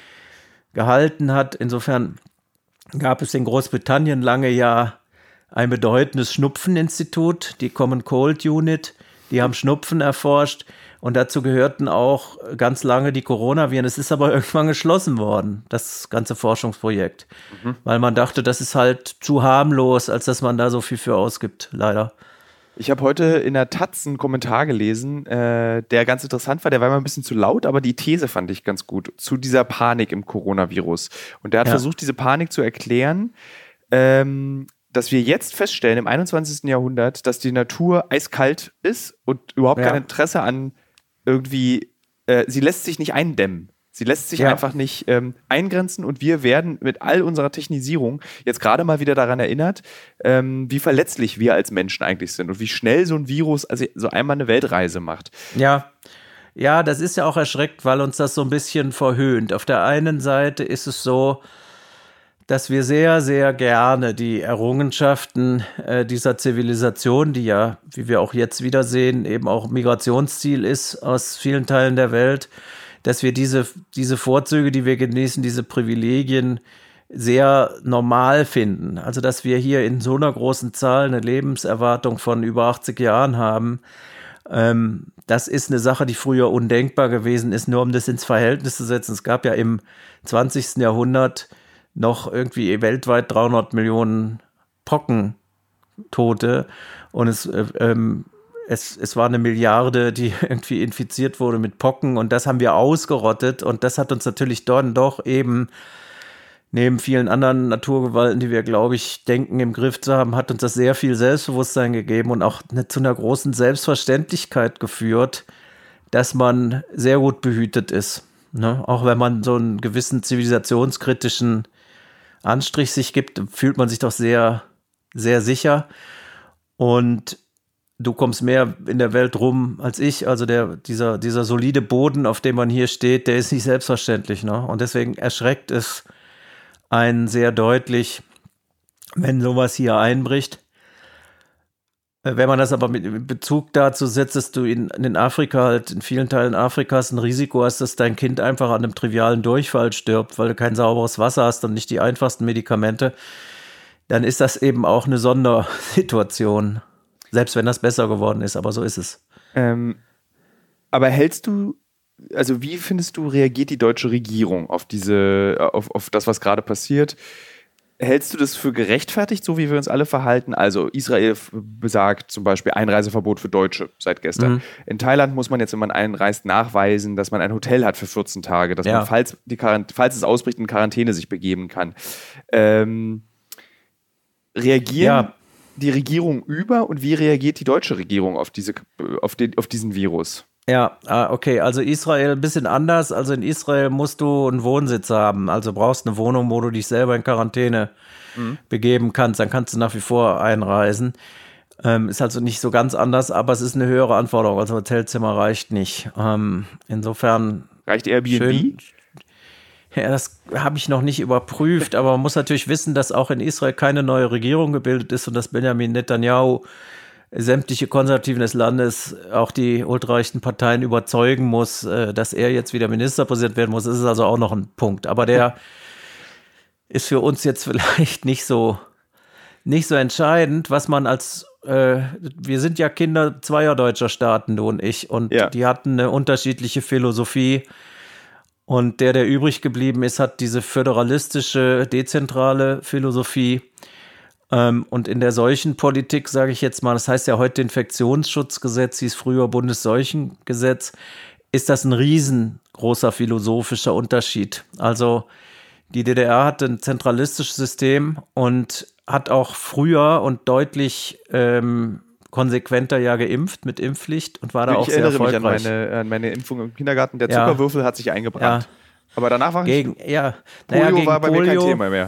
gehalten hat. Insofern gab es in Großbritannien lange ja ein bedeutendes Schnupfeninstitut, die Common Cold Unit, die haben Schnupfen erforscht und dazu gehörten auch ganz lange die Coronaviren. Es ist aber irgendwann geschlossen worden, das ganze Forschungsprojekt, mhm. weil man dachte, das ist halt zu harmlos, als dass man da so viel für ausgibt, leider. Ich habe heute in der Taz einen Kommentar gelesen, äh, der ganz interessant war. Der war immer ein bisschen zu laut, aber die These fand ich ganz gut zu dieser Panik im Coronavirus. Und der hat ja. versucht, diese Panik zu erklären, ähm, dass wir jetzt feststellen im einundzwanzigsten Jahrhundert, dass die Natur eiskalt ist und überhaupt ja. kein Interesse an irgendwie, äh, sie lässt sich nicht eindämmen. Sie lässt sich ja. einfach nicht ähm, eingrenzen und wir werden mit all unserer Technisierung jetzt gerade mal wieder daran erinnert, ähm, wie verletzlich wir als Menschen eigentlich sind und wie schnell so ein Virus also so einmal eine Weltreise macht. Ja, ja, das ist ja auch erschreckend, weil uns das so ein bisschen verhöhnt. Auf der einen Seite ist es so, dass wir sehr, sehr gerne die Errungenschaften äh, dieser Zivilisation, die ja, wie wir auch jetzt wieder sehen, eben auch Migrationsziel ist aus vielen Teilen der Welt, dass wir diese, diese Vorzüge, die wir genießen, diese Privilegien sehr normal finden. Also, dass wir hier in so einer großen Zahl eine Lebenserwartung von über achtzig Jahren haben, ähm, das ist eine Sache, die früher undenkbar gewesen ist, nur um das ins Verhältnis zu setzen. Es gab ja im zwanzigsten Jahrhundert noch irgendwie weltweit dreihundert Millionen Pockentote und es äh, ähm, Es, es war eine Milliarde, die irgendwie infiziert wurde mit Pocken und das haben wir ausgerottet und das hat uns natürlich dann doch eben neben vielen anderen Naturgewalten, die wir, glaube ich, denken im Griff zu haben, hat uns das sehr viel Selbstbewusstsein gegeben und auch eine, zu einer großen Selbstverständlichkeit geführt, dass man sehr gut behütet ist. Ne? Auch wenn man so einen gewissen zivilisationskritischen Anstrich sich gibt, fühlt man sich doch sehr, sehr sicher und du kommst mehr in der Welt rum als ich, also der, dieser, dieser solide Boden, auf dem man hier steht, der ist nicht selbstverständlich, ne? Und deswegen erschreckt es einen sehr deutlich, wenn sowas hier einbricht. Wenn man das aber mit Bezug dazu setzt, dass du in, in Afrika halt, in vielen Teilen Afrikas ein Risiko hast, dass dein Kind einfach an einem trivialen Durchfall stirbt, weil du kein sauberes Wasser hast und nicht die einfachsten Medikamente, dann ist das eben auch eine Sondersituation. Selbst wenn das besser geworden ist, aber so ist es. Ähm, aber hältst du, also wie findest du, reagiert die deutsche Regierung auf diese, auf, auf das, was gerade passiert? Hältst du das für gerechtfertigt, so wie wir uns alle verhalten? Also Israel besagt zum Beispiel Einreiseverbot für Deutsche seit gestern. Mhm. In Thailand muss man jetzt, wenn man einreist, nachweisen, dass man ein Hotel hat für vierzehn Tage, dass ja. man, falls, die Quarant- falls es ausbricht, in Quarantäne sich begeben kann. Ähm, reagieren ja. die Regierung über und wie reagiert die deutsche Regierung auf, diese, auf, den, auf diesen Virus? Ja, okay, also Israel ein bisschen anders. Also in Israel musst du einen Wohnsitz haben, also brauchst eine Wohnung, wo du dich selber in Quarantäne mhm. begeben kannst, dann kannst du nach wie vor einreisen. Ähm, ist also nicht so ganz anders, aber es ist eine höhere Anforderung, also Hotelzimmer reicht nicht. Ähm, insofern... Reicht Airbnb? Schön, ja, das habe ich noch nicht überprüft, aber man muss natürlich wissen, dass auch in Israel keine neue Regierung gebildet ist und dass Benjamin Netanyahu sämtliche Konservativen des Landes, auch die ultrarechten Parteien überzeugen muss, dass er jetzt wieder Ministerpräsident werden muss. Das ist also auch noch ein Punkt. Aber der ist für uns jetzt vielleicht nicht so, nicht so entscheidend, was man als, äh, wir sind ja Kinder zweier deutscher Staaten, du und ich, und ja. die hatten eine unterschiedliche Philosophie. Und der, der übrig geblieben ist, hat diese föderalistische, dezentrale Philosophie. Und in der Seuchenpolitik, sage ich jetzt mal, das heißt ja heute Infektionsschutzgesetz, hieß früher Bundesseuchengesetz, ist das ein riesengroßer philosophischer Unterschied. Also die D D R hatte ein zentralistisches System und hat auch früher und deutlich ähm, konsequenter ja geimpft mit Impfpflicht und war da ich auch sehr erfolgreich. Ich erinnere mich an meine, an meine Impfung im Kindergarten. Der Zuckerwürfel ja. hat sich eingebrannt. Ja. Aber danach war gegen, ich, ja. Polio naja, gegen war bei Polio, mir kein Thema mehr.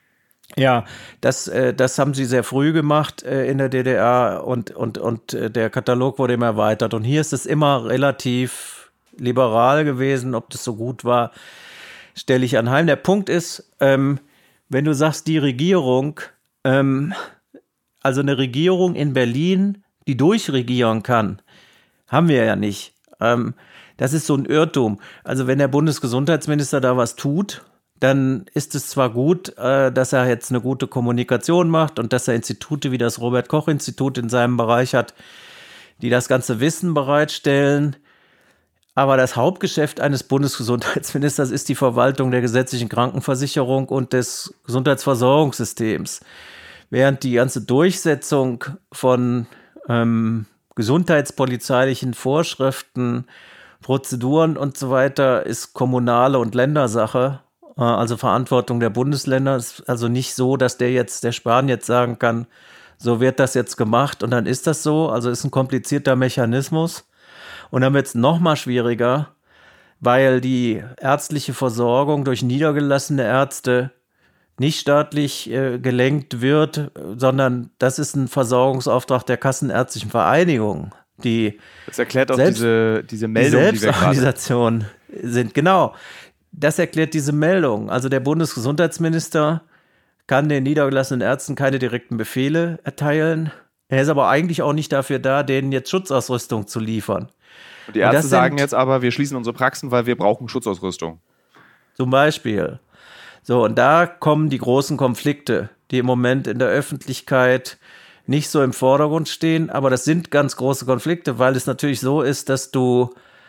Ja, das, äh, das haben sie sehr früh gemacht äh, in der D D R und, und, und äh, der Katalog wurde immer erweitert. Und hier ist es immer relativ liberal gewesen. Ob das so gut war, stelle ich anheim. Der Punkt ist, ähm, wenn du sagst, die Regierung, ähm, also eine Regierung in Berlin, die durchregieren kann, haben wir ja nicht. Ähm, das ist so ein Irrtum. Also wenn der Bundesgesundheitsminister da was tut, dann ist es zwar gut, äh, dass er jetzt eine gute Kommunikation macht und dass er Institute wie das Robert-Koch-Institut in seinem Bereich hat, die das ganze Wissen bereitstellen. Aber das Hauptgeschäft eines Bundesgesundheitsministers ist die Verwaltung der gesetzlichen Krankenversicherung und des Gesundheitsversorgungssystems. Während die ganze Durchsetzung von ähm, gesundheitspolizeilichen Vorschriften, Prozeduren und so weiter ist kommunale und Ländersache. Also Verantwortung der Bundesländer. Ist also nicht so, dass der jetzt, der Spahn jetzt sagen kann, so wird das jetzt gemacht und dann ist das so. Also ist ein komplizierter Mechanismus. Und dann wird es noch mal schwieriger, weil die ärztliche Versorgung durch niedergelassene Ärzte nicht staatlich äh, gelenkt wird, sondern das ist ein Versorgungsauftrag der Kassenärztlichen Vereinigung. Die das erklärt auch selbst, diese, diese Meldung, die Selbstorganisation sind. Genau. Das erklärt diese Meldung. Also der Bundesgesundheitsminister kann den niedergelassenen Ärzten keine direkten Befehle erteilen. Er ist aber eigentlich auch nicht dafür da, denen jetzt Schutzausrüstung zu liefern. Und die Ärzte Und sagen jetzt aber, wir schließen unsere Praxen, weil wir brauchen Schutzausrüstung. Zum Beispiel. So, und da kommen die großen Konflikte, die im Moment in der Öffentlichkeit nicht so im Vordergrund stehen. Aber das sind ganz große Konflikte, weil es natürlich so ist, dass du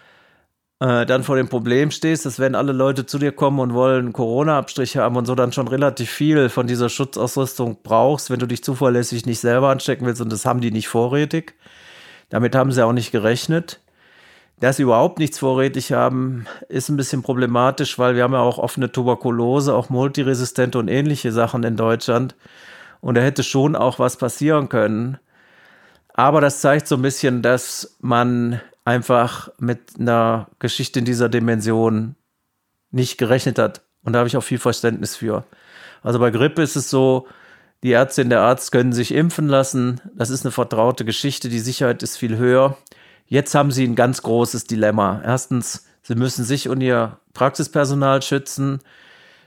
äh, dann vor dem Problem stehst, dass wenn alle Leute zu dir kommen und wollen Corona-Abstriche haben und so, dann schon relativ viel von dieser Schutzausrüstung brauchst, wenn du dich zuverlässig nicht selber anstecken willst, und das haben die nicht vorrätig. Damit haben sie auch nicht gerechnet. Dass sie überhaupt nichts vorrätig haben, ist ein bisschen problematisch, weil wir haben ja auch offene Tuberkulose, auch multiresistente und ähnliche Sachen in Deutschland. Und da hätte schon auch was passieren können. Aber das zeigt so ein bisschen, dass man einfach mit einer Geschichte in dieser Dimension nicht gerechnet hat. Und da habe ich auch viel Verständnis für. Also bei Grippe ist es so, die Ärztin, der Arzt können sich impfen lassen. Das ist eine vertraute Geschichte. Die Sicherheit ist viel höher. Jetzt haben sie ein ganz großes Dilemma. Erstens, sie müssen sich und ihr Praxispersonal schützen.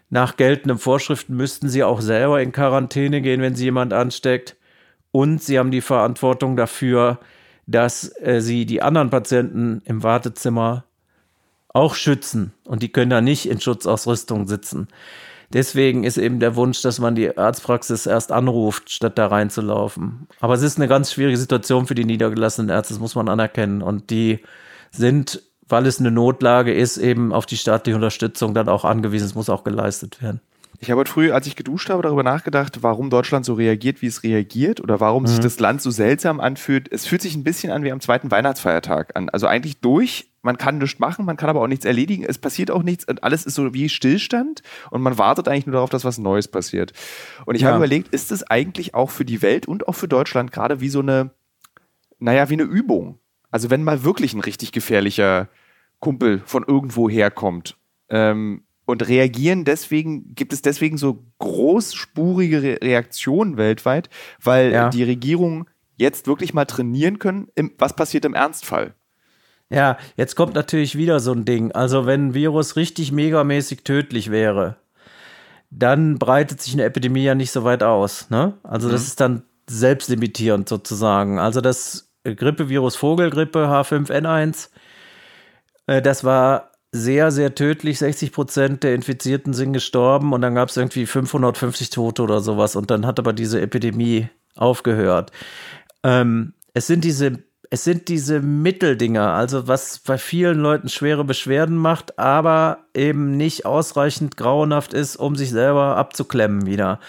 nach geltenden Vorschriften müssten sie auch selber in Quarantäne gehen, wenn sie jemand ansteckt. Und sie haben die Verantwortung dafür, dass äh, sie die anderen Patienten im Wartezimmer auch schützen. Und die können da nicht in Schutzausrüstung sitzen. Deswegen ist eben der Wunsch, dass man die Arztpraxis erst anruft, statt da reinzulaufen. Aber es ist eine ganz schwierige Situation für die niedergelassenen Ärzte, das muss man anerkennen. Und die sind, weil es eine Notlage ist, eben auf die staatliche Unterstützung dann auch angewiesen. Es muss auch geleistet werden. Ich habe heute früh, als ich geduscht habe, darüber nachgedacht, warum Deutschland so reagiert, wie es reagiert oder warum mhm. sich das Land so seltsam anfühlt. Es fühlt sich ein bisschen an wie am zweiten Weihnachtsfeiertag an. Also eigentlich durch, man kann nichts machen, man kann aber auch nichts erledigen, es passiert auch nichts und alles ist so wie Stillstand und man wartet eigentlich nur darauf, dass was Neues passiert. Und ich ja. habe überlegt, ist es eigentlich auch für die Welt und auch für Deutschland gerade wie so eine, naja, wie eine Übung. Also wenn mal wirklich ein richtig gefährlicher Kumpel von irgendwo herkommt, ähm, und reagieren deswegen, gibt es deswegen so großspurige Re- Reaktionen weltweit, weil ja. die Regierungen jetzt wirklich mal trainieren können, im, was passiert im Ernstfall. Ja, jetzt kommt natürlich wieder so ein Ding. Also wenn ein Virus richtig megamäßig tödlich wäre, dann breitet sich eine Epidemie ja nicht so weit aus. Ne? Also mhm. das ist dann selbstlimitierend sozusagen. Also das Grippevirus Vogelgrippe H fünf N eins, äh, das war sehr, sehr tödlich. sechzig Prozent der Infizierten sind gestorben und dann gab es irgendwie fünfhundertfünfzig Tote oder sowas und dann hat aber diese Epidemie aufgehört. Ähm, es sind diese, es sind diese Mitteldinger, also was bei vielen Leuten schwere Beschwerden macht, aber eben nicht ausreichend grauenhaft ist, um sich selber abzuklemmen wieder.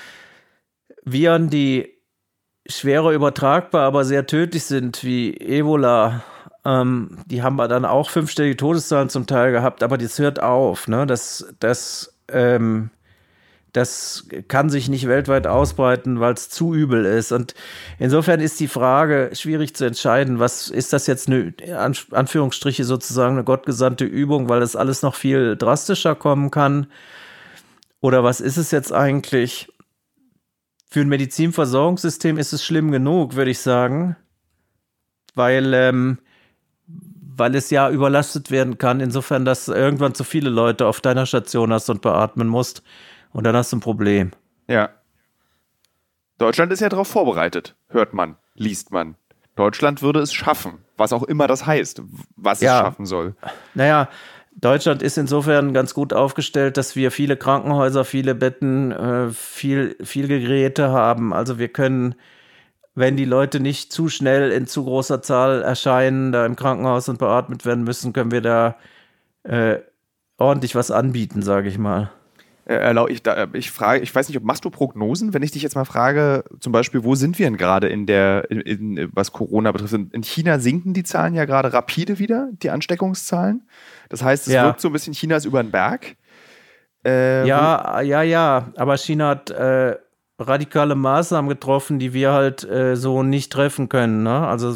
Viren, die schwerer übertragbar, aber sehr tödlich sind, wie Ebola, Ähm, die haben dann auch fünfstellige Todeszahlen zum Teil gehabt, aber das hört auf. Ne? Das, das, ähm, das kann sich nicht weltweit ausbreiten, weil es zu übel ist. Und insofern ist die Frage schwierig zu entscheiden, was ist das jetzt eine, in Anführungsstriche sozusagen eine gottgesandte Übung, weil das alles noch viel drastischer kommen kann? Oder was ist es jetzt eigentlich? Für ein Medizinversorgungssystem ist es schlimm genug, würde ich sagen, weil ähm, weil es ja überlastet werden kann, insofern, dass irgendwann zu viele Leute auf deiner Station hast und beatmen musst und dann hast du ein Problem. Ja. Deutschland ist ja darauf vorbereitet, hört man, liest man. Deutschland würde es schaffen, was auch immer das heißt, was ja. es schaffen soll. Naja, Deutschland ist insofern ganz gut aufgestellt, dass wir viele Krankenhäuser, viele Betten, äh, viel, viel Geräte haben. Also wir können, wenn die Leute nicht zu schnell in zu großer Zahl erscheinen, da im Krankenhaus und beatmet werden müssen, können wir da äh, ordentlich was anbieten, sage ich mal. Äh, ich, da, ich frage, ich weiß nicht, ob machst du Prognosen, wenn ich dich jetzt mal frage, zum Beispiel, wo sind wir denn gerade in der, in, in, was Corona betrifft? In China sinken die Zahlen ja gerade rapide wieder, die Ansteckungszahlen. Das heißt, es ja. wirkt so ein bisschen Chinas über den Berg. Äh, ja, ja, ja, aber China hat äh, radikale Maßnahmen getroffen, die wir halt äh, so nicht treffen können. Ne? Also,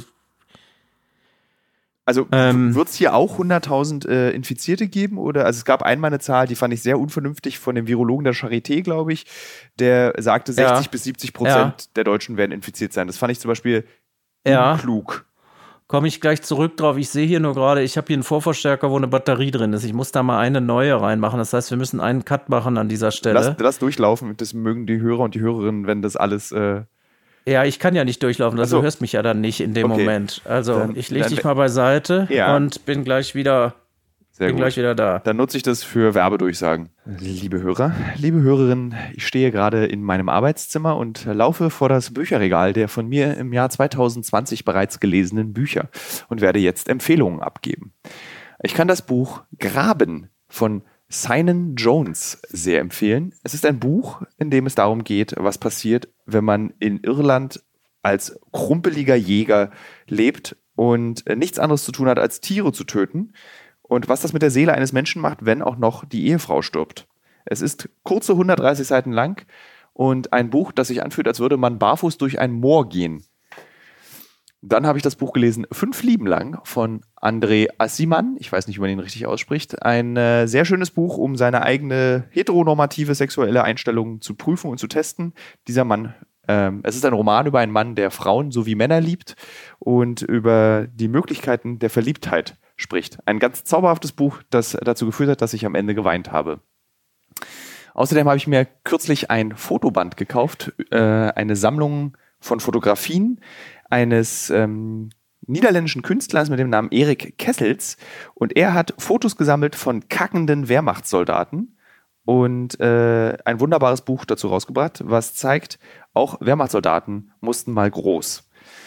also ähm, wird es hier auch hunderttausend äh, Infizierte geben? Oder? Also es gab einmal eine Zahl, die fand ich sehr unvernünftig, von dem Virologen der Charité, glaube ich, der sagte, sechzig ja. bis siebzig Prozent ja. der Deutschen werden infiziert sein. Das fand ich zum Beispiel ja. unklug. Komme ich gleich zurück drauf. Ich sehe hier nur gerade, ich habe hier einen Vorverstärker, wo eine Batterie drin ist. Ich muss da mal eine neue reinmachen. Das heißt, wir müssen einen Cut machen an dieser Stelle. Lass, lass durchlaufen. Das mögen die Hörer und die Hörerinnen, wenn das alles... Äh ja, ich kann ja nicht durchlaufen. Also so. Du hörst mich ja dann nicht in dem okay. Moment. Also dann, ich lege dich mal beiseite ja. und bin gleich wieder... Sehr Bin gut. gleich wieder da. Dann nutze ich das für Werbedurchsagen. Liebe Hörer, liebe Hörerinnen, ich stehe gerade in meinem Arbeitszimmer und laufe vor das Bücherregal der von mir im Jahr zweitausendzwanzig bereits gelesenen Bücher und werde jetzt Empfehlungen abgeben. Ich kann das Buch Graben von Sinan Jones sehr empfehlen. Es ist ein Buch, in dem es darum geht, was passiert, wenn man in Irland als krumpeliger Jäger lebt und nichts anderes zu tun hat, als Tiere zu töten. Und was das mit der Seele eines Menschen macht, wenn auch noch die Ehefrau stirbt. Es ist kurze hundertdreißig Seiten lang und ein Buch, das sich anfühlt, als würde man barfuß durch ein Moor gehen. Dann habe ich das Buch gelesen, Fünf Lieben lang von André Aciman. Ich weiß nicht, wie man ihn richtig ausspricht. Ein äh, sehr schönes Buch, um seine eigene heteronormative sexuelle Einstellung zu prüfen und zu testen. Dieser Mann, ähm, es ist ein Roman über einen Mann, der Frauen sowie Männer liebt und über die Möglichkeiten der Verliebtheit spricht. Ein ganz zauberhaftes Buch, das dazu geführt hat, dass ich am Ende geweint habe. Außerdem habe ich mir kürzlich ein Fotoband gekauft, äh, eine Sammlung von Fotografien eines ähm, niederländischen Künstlers mit dem Namen Erik Kessels. Und er hat Fotos gesammelt von kackenden Wehrmachtssoldaten und äh, ein wunderbares Buch dazu rausgebracht, was zeigt, auch Wehrmachtssoldaten mussten mal groß.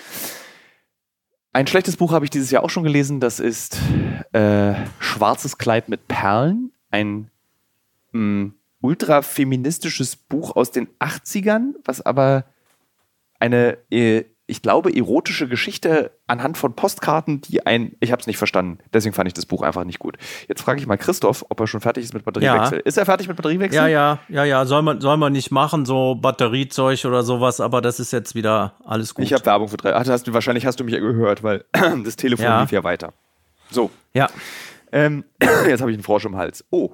Ein schlechtes Buch habe ich dieses Jahr auch schon gelesen, das ist äh, Schwarzes Kleid mit Perlen, ein mh, ultrafeministisches Buch aus den achtzigern, was aber eine, äh, ich glaube, erotische Geschichte anhand von Postkarten, die ein, ich habe es nicht verstanden, deswegen fand ich das Buch einfach nicht gut. Jetzt frage ich mal Christoph, ob er schon fertig ist mit Batteriewechsel. Ja. Ist er fertig mit Batteriewechsel? Ja, ja, ja, ja, soll man, soll man nicht machen, so Batteriezeug oder sowas, aber das ist jetzt wieder alles gut. Ich habe Werbung für drei. Ach, hast du, wahrscheinlich hast du mich ja gehört, weil das Telefon ja. lief ja weiter. So. Ja. Ähm, jetzt habe ich einen Frosch im Hals. Oh.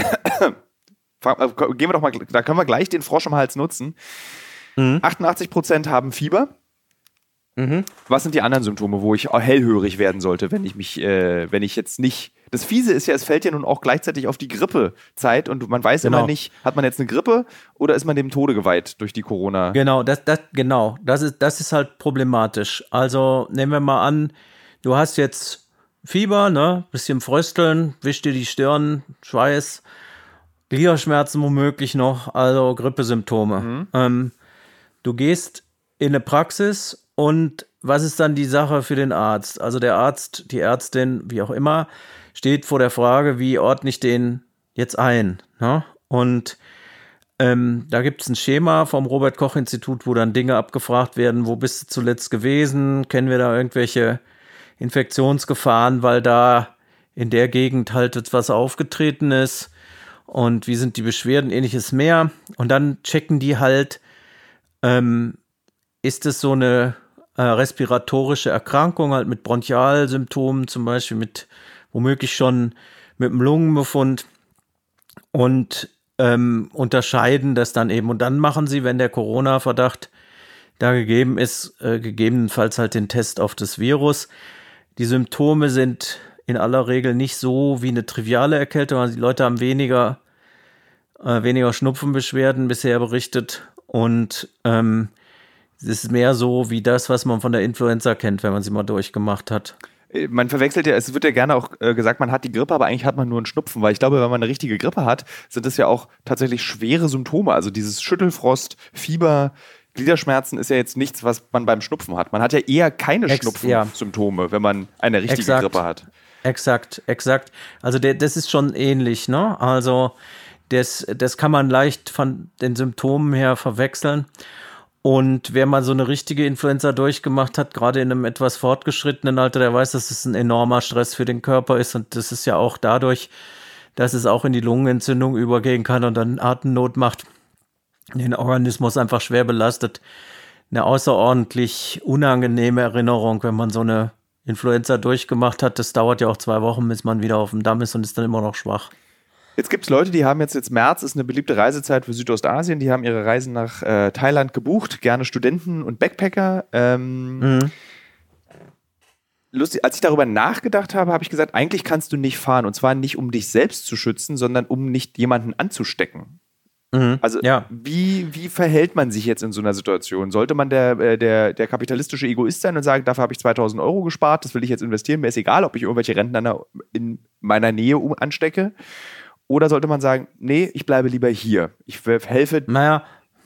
Gehen wir doch mal, da können wir gleich den Frosch im Hals nutzen. Mhm. achtundachtzig Prozent haben Fieber. Mhm. Was sind die anderen Symptome, wo ich hellhörig werden sollte, wenn ich mich, äh, wenn ich jetzt nicht. Das Fiese ist ja, es fällt ja nun auch gleichzeitig auf die Grippezeit und man weiß genau. immer nicht, hat man jetzt eine Grippe oder ist man dem Tode geweiht durch die Corona? Genau, das, das, genau, das ist, das ist halt problematisch. Also nehmen wir mal an, du hast jetzt Fieber, ne, bisschen Frösteln, wisch dir die Stirn, Schweiß, Gliederschmerzen womöglich noch, also Grippesymptome. Mhm. Ähm, du gehst in eine Praxis. Und was ist dann die Sache für den Arzt? Also der Arzt, die Ärztin, wie auch immer, steht vor der Frage, wie ordne ich den jetzt ein? Ne? Und ähm, da gibt es ein Schema vom Robert-Koch-Institut, wo dann Dinge abgefragt werden, wo bist du zuletzt gewesen? Kennen wir da irgendwelche Infektionsgefahren, weil da in der Gegend halt jetzt was aufgetreten ist? Und wie sind die Beschwerden, ähnliches mehr? Und dann checken die halt, ähm, ist es so eine äh, respiratorische Erkrankung, halt mit Bronchialsymptomen, zum Beispiel mit womöglich schon mit einem Lungenbefund und ähm, unterscheiden das dann eben. Und dann machen sie, wenn der Corona-Verdacht da gegeben ist, äh, gegebenenfalls halt den Test auf das Virus. Die Symptome sind in aller Regel nicht so wie eine triviale Erkältung. Also die Leute haben weniger, äh, weniger Schnupfenbeschwerden bisher berichtet und ähm, es ist mehr so wie das, was man von der Influenza kennt, wenn man sie mal durchgemacht hat. Man verwechselt ja, es wird ja gerne auch äh, gesagt, man hat die Grippe, aber eigentlich hat man nur einen Schnupfen, weil ich glaube, wenn man eine richtige Grippe hat, sind das ja auch tatsächlich schwere Symptome. Also dieses Schüttelfrost, Fieber, Gliederschmerzen ist ja jetzt nichts, was man beim Schnupfen hat. Man hat ja eher keine Ex- Schnupfensymptome, ja. wenn man eine richtige exakt. Grippe hat. Exakt, exakt. Also der, das ist schon ähnlich, ne? Also das, das kann man leicht von den Symptomen her verwechseln. Und wer mal so eine richtige Influenza durchgemacht hat, gerade in einem etwas fortgeschrittenen Alter, der weiß, dass es ein enormer Stress für den Körper ist. Und das ist ja auch dadurch, dass es auch in die Lungenentzündung übergehen kann und dann Atemnot macht, den Organismus einfach schwer belastet. Eine außerordentlich unangenehme Erinnerung, wenn man so eine Influenza durchgemacht hat. Das dauert ja auch zwei Wochen, bis man wieder auf dem Damm ist und ist dann immer noch schwach. Jetzt gibt es Leute, die haben jetzt, jetzt März, ist eine beliebte Reisezeit für Südostasien, die haben ihre Reisen nach äh, Thailand gebucht, gerne Studenten und Backpacker. Ähm, mhm. Lustig, als ich darüber nachgedacht habe, habe ich gesagt, eigentlich kannst du nicht fahren. Und zwar nicht, um dich selbst zu schützen, sondern um nicht jemanden anzustecken. Mhm. Also ja. wie, wie verhält man sich jetzt in so einer Situation? Sollte man der, äh, der, der kapitalistische Egoist sein und sagen, dafür habe ich zweitausend Euro gespart, das will ich jetzt investieren, mir ist egal, ob ich irgendwelche Rentner in meiner Nähe um, anstecke? Oder sollte man sagen, nee, ich bleibe lieber hier. Ich helfe. Naja,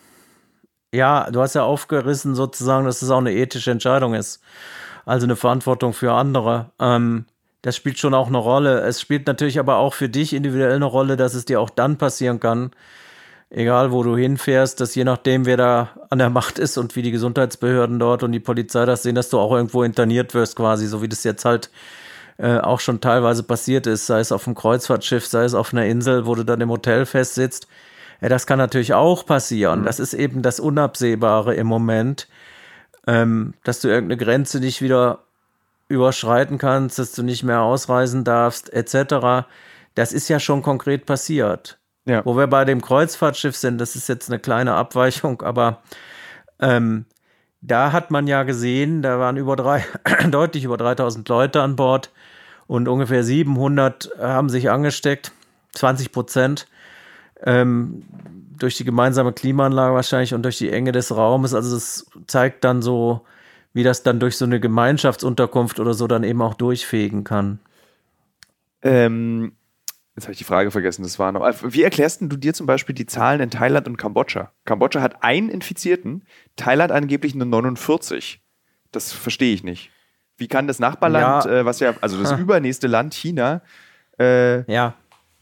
ja, du hast ja aufgerissen sozusagen, dass es auch eine ethische Entscheidung ist. Also eine Verantwortung für andere. Ähm, das spielt schon auch eine Rolle. Es spielt natürlich aber auch für dich individuell eine Rolle, dass es dir auch dann passieren kann, egal wo du hinfährst, dass je nachdem, wer da an der Macht ist und wie die Gesundheitsbehörden dort und die Polizei das sehen, dass du auch irgendwo interniert wirst quasi, so wie das jetzt halt Äh, auch schon teilweise passiert ist, sei es auf einem Kreuzfahrtschiff, sei es auf einer Insel, wo du dann im Hotel festsitzt. Ja, das kann natürlich auch passieren. Mhm. Das ist eben das Unabsehbare im Moment, ähm, dass du irgendeine Grenze nicht wieder überschreiten kannst, dass du nicht mehr ausreisen darfst, et cetera. Das ist ja schon konkret passiert. Ja. Wo wir bei dem Kreuzfahrtschiff sind, das ist jetzt eine kleine Abweichung, aber ähm, da hat man ja gesehen, da waren über drei, deutlich über dreitausend Leute an Bord und ungefähr siebenhundert haben sich angesteckt, zwanzig Prozent. ähm, durch die gemeinsame Klimaanlage wahrscheinlich und durch die Enge des Raumes. Also es zeigt dann so, wie das dann durch so eine Gemeinschaftsunterkunft oder so dann eben auch durchfegen kann. Ähm, jetzt habe ich die Frage vergessen, das war noch. Wie erklärst denn du dir zum Beispiel die Zahlen in Thailand und Kambodscha? Kambodscha hat einen Infizierten, Thailand angeblich nur neunundvierzig. Das verstehe ich nicht. Wie kann das Nachbarland, ja. äh, was ja, also das ha. übernächste Land, China, äh, ja.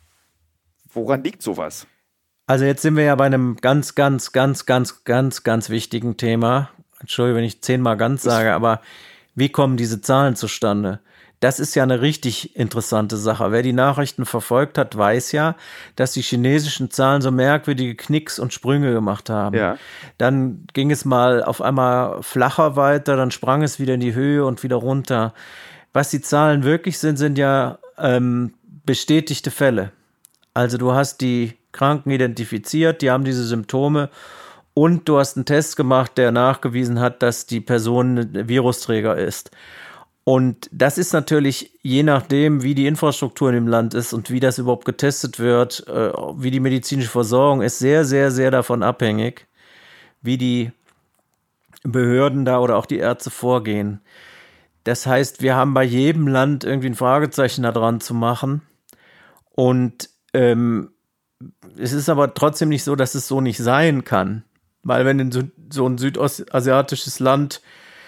woran liegt sowas? Also jetzt sind wir ja bei einem ganz, ganz, ganz, ganz, ganz, ganz wichtigen Thema. Entschuldigung, wenn ich zehnmal ganz sage, aber wie kommen diese Zahlen zustande? Das ist ja eine richtig interessante Sache. Wer die Nachrichten verfolgt hat, weiß ja, dass die chinesischen Zahlen so merkwürdige Knicks und Sprünge gemacht haben. Ja. Dann ging es mal auf einmal flacher weiter, dann sprang es wieder in die Höhe und wieder runter. Was die Zahlen wirklich sind, sind ja ähm, bestätigte Fälle. Also du hast die Kranken identifiziert, die haben diese Symptome und du hast einen Test gemacht, der nachgewiesen hat, dass die Person ein Virusträger ist. Und das ist natürlich, je nachdem, wie die Infrastruktur in dem Land ist und wie das überhaupt getestet wird, äh, wie die medizinische Versorgung ist, sehr, sehr, sehr davon abhängig, wie die Behörden da oder auch die Ärzte vorgehen. Das heißt, wir haben bei jedem Land irgendwie ein Fragezeichen da dran zu machen. Und ähm, es ist aber trotzdem nicht so, dass es so nicht sein kann. Weil wenn in so, so ein südostasiatisches Land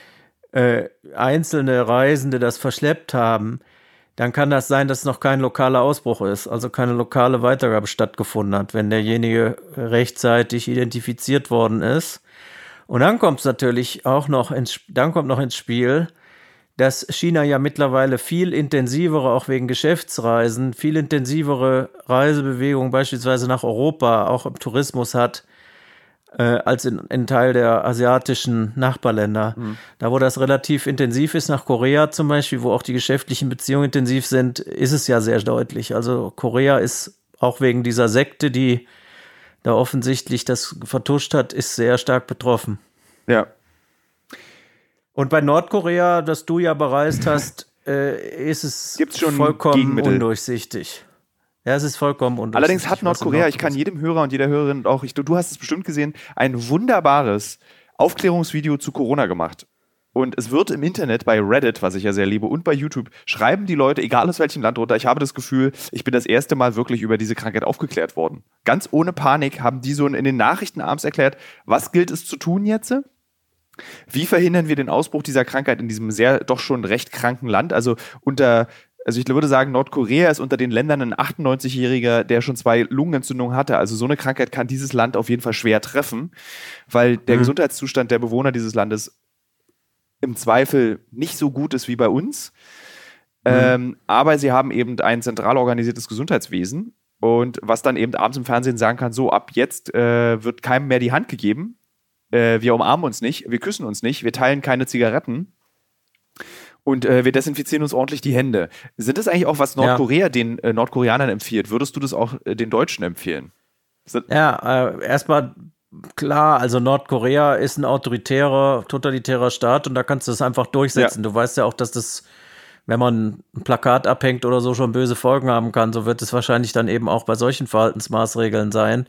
äh, einzelne Reisende das verschleppt haben, dann kann das sein, dass noch kein lokaler Ausbruch ist, also keine lokale Weitergabe stattgefunden hat, wenn derjenige rechtzeitig identifiziert worden ist. Und dann kommt es natürlich auch noch ins, dann kommt noch ins Spiel, dass China ja mittlerweile viel intensivere, auch wegen Geschäftsreisen, viel intensivere Reisebewegungen beispielsweise nach Europa, auch im Tourismus hat, äh, als in, in Teil der asiatischen Nachbarländer. Mhm. Da, wo das relativ intensiv ist, nach Korea zum Beispiel, wo auch die geschäftlichen Beziehungen intensiv sind, ist es ja sehr deutlich. Also Korea ist auch wegen dieser Sekte, die da offensichtlich das vertuscht hat, ist sehr stark betroffen. Ja. Und bei Nordkorea, das du ja bereist hast, äh, ist es Gibt's schon vollkommen undurchsichtig. Ja, es ist vollkommen undurchsichtig. Allerdings hat Nordkorea, ich kann jedem Hörer und jeder Hörerin auch, ich, du, du hast es bestimmt gesehen, ein wunderbares Aufklärungsvideo zu Corona gemacht. Und es wird im Internet bei Reddit, was ich ja sehr liebe, und bei YouTube, schreiben die Leute, egal aus welchem Land runter, ich habe das Gefühl, ich bin das erste Mal wirklich über diese Krankheit aufgeklärt worden. Ganz ohne Panik haben die so in den Nachrichten abends erklärt, was gilt es zu tun jetzt? Wie verhindern wir den Ausbruch dieser Krankheit in diesem sehr doch schon recht kranken Land? Also unter, also ich würde sagen, Nordkorea ist unter den Ländern ein achtundneunzigjähriger, der schon zwei Lungenentzündungen hatte. Also so eine Krankheit kann dieses Land auf jeden Fall schwer treffen, weil der mhm. Gesundheitszustand der Bewohner dieses Landes im Zweifel nicht so gut ist wie bei uns. Mhm. Ähm, aber sie haben eben ein zentral organisiertes Gesundheitswesen und was dann eben abends im Fernsehen sagen kann, so ab jetzt äh, wird keinem mehr die Hand gegeben. Wir umarmen uns nicht, wir küssen uns nicht, wir teilen keine Zigaretten und äh, wir desinfizieren uns ordentlich die Hände. Sind das eigentlich auch, was Nordkorea ja. den äh, Nordkoreanern empfiehlt? Würdest du das auch äh, den Deutschen empfehlen? Ja, äh, erstmal klar, also Nordkorea ist ein autoritärer, totalitärer Staat und da kannst du das einfach durchsetzen. Ja. Du weißt ja auch, dass das, wenn man ein Plakat abhängt oder so, schon böse Folgen haben kann. So wird es wahrscheinlich dann eben auch bei solchen Verhaltensmaßregeln sein.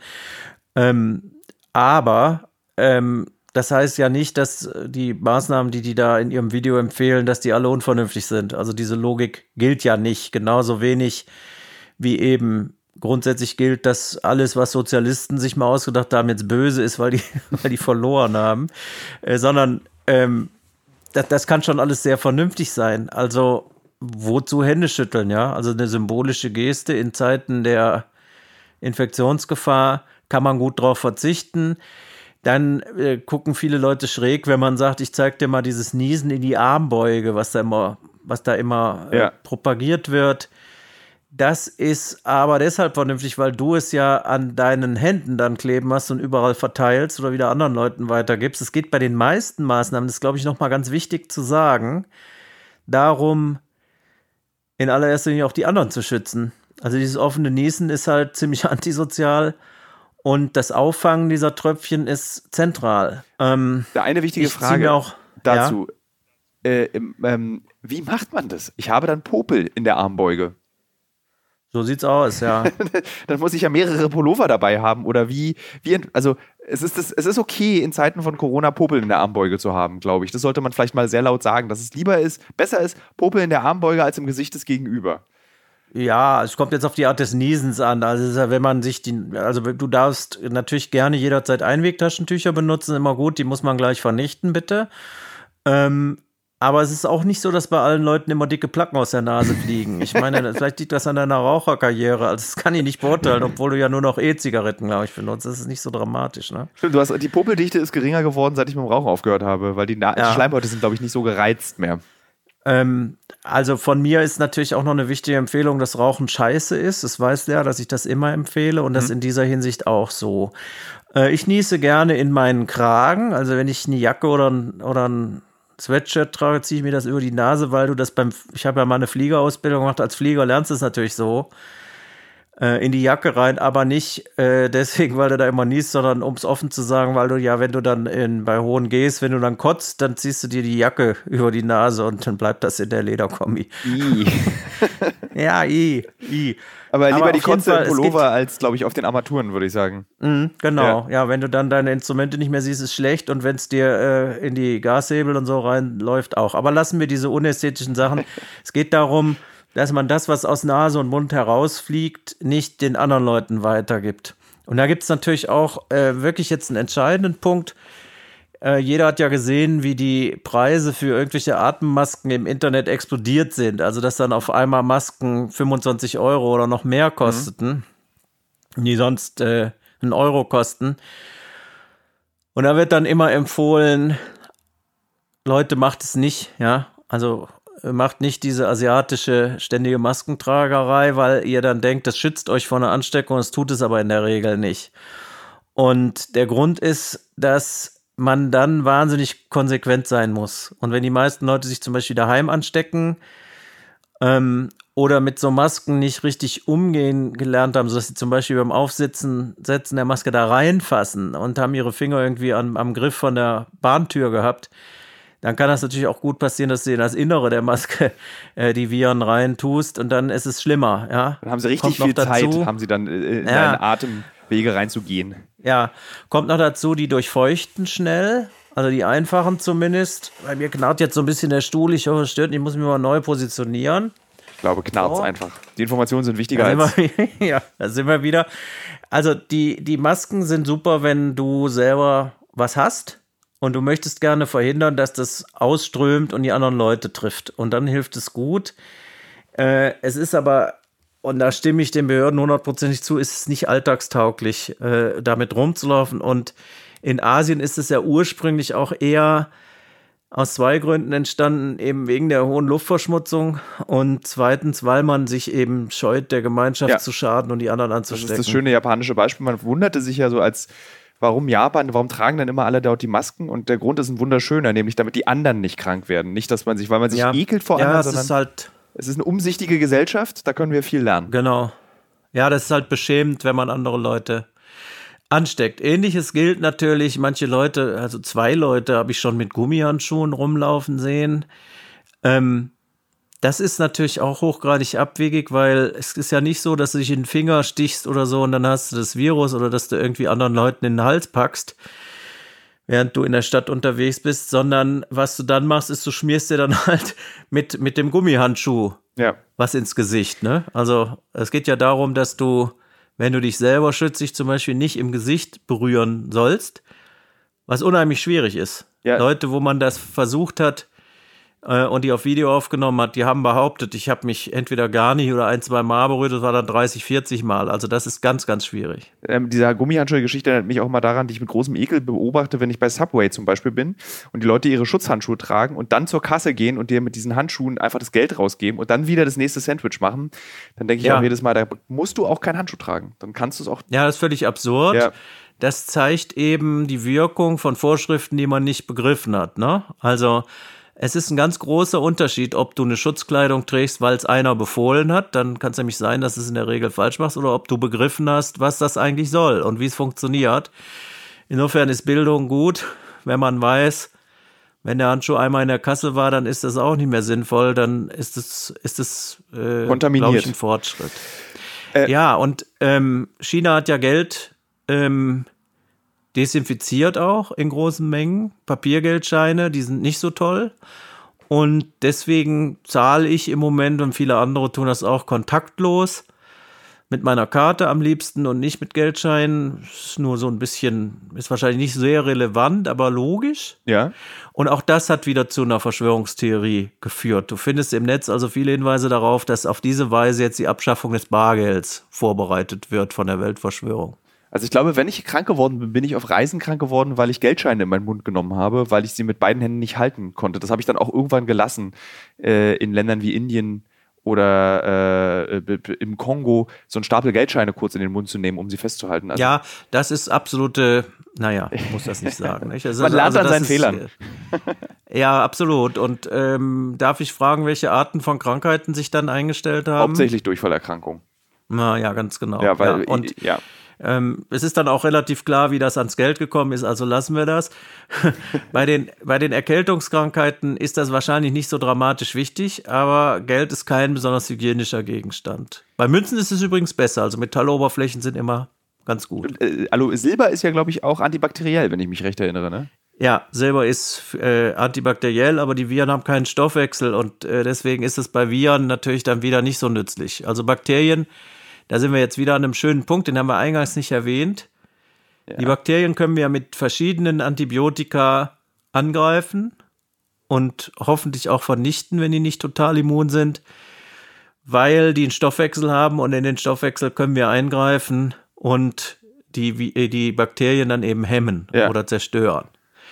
Ähm, aber Ähm, das heißt ja nicht, dass die Maßnahmen, die die da in ihrem Video empfehlen, dass die alle unvernünftig sind. Also diese Logik gilt ja nicht. Genauso wenig wie eben grundsätzlich gilt, dass alles, was Sozialisten sich mal ausgedacht haben, jetzt böse ist, weil die, weil die verloren haben. Äh, sondern ähm, das, das kann schon alles sehr vernünftig sein. Also wozu Hände schütteln, ja? Also eine symbolische Geste in Zeiten der Infektionsgefahr kann man gut drauf verzichten. Dann äh, gucken viele Leute schräg, wenn man sagt, ich zeig dir mal dieses Niesen in die Armbeuge, was da immer, was da immer äh, ja. propagiert wird. Das ist aber deshalb vernünftig, weil du es ja an deinen Händen dann kleben hast und überall verteilst oder wieder anderen Leuten weitergibst. Es geht bei den meisten Maßnahmen, das ist, glaube ich, nochmal ganz wichtig zu sagen, darum, in allererster Linie auch die anderen zu schützen. Also dieses offene Niesen ist halt ziemlich antisozial. Und das Auffangen dieser Tröpfchen ist zentral. Ähm, Eine wichtige Frage auch, dazu. Ja? Äh, ähm, wie macht man das? Ich habe dann Popel in der Armbeuge. So sieht's aus, ja. Dann muss ich ja mehrere Pullover dabei haben oder wie, wie also es ist, das, es ist okay, in Zeiten von Corona Popeln in der Armbeuge zu haben, glaube ich. Das sollte man vielleicht mal sehr laut sagen, dass es lieber ist, besser ist, Popeln in der Armbeuge als im Gesicht des Gegenüber. Ja, es kommt jetzt auf die Art des Niesens an. Also es ist ja, wenn man sich die, also du darfst natürlich gerne jederzeit Einwegtaschentücher benutzen, immer gut, die muss man gleich vernichten, bitte. Ähm, aber es ist auch nicht so, dass bei allen Leuten immer dicke Placken aus der Nase fliegen. Ich meine, vielleicht liegt das an deiner Raucherkarriere. Also das kann ich nicht beurteilen, obwohl du ja nur noch E-Zigaretten, glaube ich, benutzt. Das ist nicht so dramatisch, ne? Stimmt, du hast, die Popeldichte ist geringer geworden, seit ich mit dem Rauchen aufgehört habe, weil die, Na- Ja. die Schleimhäute sind, glaube ich, nicht so gereizt mehr. Ähm, also von mir ist natürlich auch noch eine wichtige Empfehlung, dass Rauchen scheiße ist. Das weiß der, dass ich das immer empfehle und das in dieser Hinsicht auch so. Äh, ich niese gerne in meinen Kragen. Also wenn ich eine Jacke oder ein, oder ein Sweatshirt trage, ziehe ich mir das über die Nase, weil du das beim, ich habe ja mal eine Fliegerausbildung gemacht, als Flieger lernst du es natürlich so, äh, in die Jacke rein, aber nicht äh, deswegen, weil du da immer niest, sondern um es offen zu sagen, weil du ja, wenn du dann in, bei Hohen gehst, wenn du dann kotzt, dann ziehst du dir die Jacke über die Nase und dann bleibt das in der Lederkombi. I. Ja, i, i. Aber lieber Aber die auf jeden Kotze Fall, im es Pullover als, glaube ich, auf den Armaturen, würde ich sagen. Mhm, genau, ja. ja, wenn du dann deine Instrumente nicht mehr siehst, ist schlecht und wenn es dir äh, in die Gashebel und so reinläuft, auch. Aber lassen wir diese unästhetischen Sachen. Es geht darum, dass man das, was aus Nase und Mund herausfliegt, nicht den anderen Leuten weitergibt. Und da gibt es natürlich auch äh, wirklich jetzt einen entscheidenden Punkt. Äh, jeder hat ja gesehen, wie die Preise für irgendwelche Atemmasken im Internet explodiert sind. Also, dass dann auf einmal Masken fünfundzwanzig Euro oder noch mehr kosteten, mhm. die sonst äh, einen Euro kosten. Und da wird dann immer empfohlen, Leute, macht es nicht, ja. Also, macht nicht diese asiatische ständige Maskentragerei, weil ihr dann denkt, das schützt euch vor einer Ansteckung, das tut es aber in der Regel nicht. Und der Grund ist, dass man dann wahnsinnig konsequent sein muss. Und wenn die meisten Leute sich zum Beispiel daheim anstecken ähm, oder mit so Masken nicht richtig umgehen gelernt haben, sodass sie zum Beispiel beim Aufsitzen Setzen der Maske da reinfassen und haben ihre Finger irgendwie an, am Griff von der Bahntür gehabt, dann kann das natürlich auch gut passieren, dass du in das Innere der Maske äh, die Viren rein tust und dann ist es schlimmer. Ja? Dann haben sie richtig Kommt viel noch dazu, Zeit, haben sie dann äh, in Ja. deine Atemwege reinzugehen. Ja, kommt noch dazu, die durchfeuchten schnell, also die einfachen zumindest. Bei mir knarrt jetzt so ein bisschen der Stuhl, ich hoffe, es stört nicht, ich muss mich mal neu positionieren. Ich glaube, knarrt's So. einfach. Die Informationen sind wichtiger Da als... sind wir, ja, da sind wir wieder. Also die, die Masken sind super, wenn du selber was hast und du möchtest gerne verhindern, dass das ausströmt und die anderen Leute trifft. Und dann hilft es gut. Äh, es ist aber, und da stimme ich den Behörden hundertprozentig zu, ist es nicht alltagstauglich, äh, damit rumzulaufen. Und in Asien ist es ja ursprünglich auch eher aus zwei Gründen entstanden, eben wegen der hohen Luftverschmutzung und zweitens, weil man sich eben scheut, der Gemeinschaft Ja. zu schaden und die anderen Das anzustecken. ist das schöne japanische Beispiel. Man wunderte sich ja so als, warum Japan, warum tragen dann immer alle dort die Masken? Und der Grund ist ein wunderschöner, nämlich damit die anderen nicht krank werden. Nicht, dass man sich, weil man sich ja. ekelt vor ja, anderen, es sondern ist halt, es ist eine umsichtige Gesellschaft, da können wir viel lernen. genau. Ja, das ist halt beschämend, wenn man andere Leute ansteckt. Ähnliches gilt natürlich, manche Leute, also zwei Leute habe ich schon mit Gummihandschuhen rumlaufen sehen. Ähm, das ist natürlich auch hochgradig abwegig, weil es ist ja nicht so, dass du dich in den Finger stichst oder so und dann hast du das Virus oder dass du irgendwie anderen Leuten in den Hals packst, während du in der Stadt unterwegs bist, sondern was du dann machst, ist, du schmierst dir dann halt mit, mit dem Gummihandschuh Ja. was ins Gesicht, ne? Also es geht ja darum, dass du, wenn du dich selber schützt, dich zum Beispiel nicht im Gesicht berühren sollst, was unheimlich schwierig ist. Ja. Leute, wo man das versucht hat äh, und die auf Video aufgenommen hat, die haben behauptet, ich habe mich entweder gar nicht oder ein, zwei Mal berührt, das war dann dreißig, vierzig Mal. Also das ist ganz, ganz schwierig. Ähm, dieser Gummihandschuhe-Geschichte erinnert mich auch mal daran, die ich mit großem Ekel beobachte, wenn ich bei Subway zum Beispiel bin und die Leute ihre Schutzhandschuhe tragen und dann zur Kasse gehen und dir mit diesen Handschuhen einfach das Geld rausgeben und dann wieder das nächste Sandwich machen. Dann denke ich Ja. auch jedes Mal, da musst du auch keinen Handschuh tragen. Dann kannst du es auch. Ja, das ist völlig absurd. Ja. Das zeigt eben die Wirkung von Vorschriften, die man nicht begriffen hat, ne? Also es ist ein ganz großer Unterschied, ob du eine Schutzkleidung trägst, weil es einer befohlen hat, dann kann es nämlich sein, dass du es in der Regel falsch machst, oder ob du begriffen hast, was das eigentlich soll und wie es funktioniert. Insofern ist Bildung gut, wenn man weiß, wenn der Handschuh einmal in der Kasse war, dann ist das auch nicht mehr sinnvoll, dann ist es, ist es äh, Kontaminiert. glaube ich, ein Fortschritt. Äh, ja, und ähm, China hat ja Geld ähm, desinfiziert auch in großen Mengen. Papiergeldscheine, die sind nicht so toll. Und deswegen zahle ich im Moment, und viele andere tun das auch, kontaktlos mit meiner Karte am liebsten und nicht mit Geldscheinen. Ist nur so ein bisschen, ist wahrscheinlich nicht sehr relevant, aber logisch. Ja. Und auch das hat wieder zu einer Verschwörungstheorie geführt. Du findest im Netz also viele Hinweise darauf, dass auf diese Weise jetzt die Abschaffung des Bargelds vorbereitet wird von der Weltverschwörung. Also ich glaube, wenn ich krank geworden bin, bin ich auf Reisen krank geworden, weil ich Geldscheine in meinen Mund genommen habe, weil ich sie mit beiden Händen nicht halten konnte. Das habe ich dann auch irgendwann gelassen äh, in Ländern wie Indien oder äh, im Kongo, so einen Stapel Geldscheine kurz in den Mund zu nehmen, um sie festzuhalten. Also ja, das ist absolute, naja, ich muss das nicht sagen. Nicht? Also, Man lernt also an seinen ist, Fehlern. Ja, absolut. Und ähm, darf ich fragen, welche Arten von Krankheiten sich dann eingestellt haben? Hauptsächlich Durchfallerkrankung. Na ja, ganz genau. Ja, weil, ja. Und ja. Ähm, es ist dann auch relativ klar, wie das ans Geld gekommen ist, also lassen wir das. bei, den, bei den Erkältungskrankheiten ist das wahrscheinlich nicht so dramatisch wichtig, aber Geld ist kein besonders hygienischer Gegenstand. Bei Münzen ist es übrigens besser, also Metalloberflächen sind immer ganz gut. Äh, also Silber ist ja, glaube ich, auch antibakteriell, wenn ich mich recht erinnere, ne? Ja, Silber ist äh, antibakteriell, aber die Viren haben keinen Stoffwechsel und äh, deswegen ist es bei Viren natürlich dann wieder nicht so nützlich. Also Bakterien, da sind wir jetzt wieder an einem schönen Punkt, den haben wir eingangs nicht erwähnt. Ja. Die Bakterien können wir mit verschiedenen Antibiotika angreifen und hoffentlich auch vernichten, wenn die nicht total immun sind, weil die einen Stoffwechsel haben und in den Stoffwechsel können wir eingreifen und die, die Bakterien dann eben hemmen ja. oder zerstören.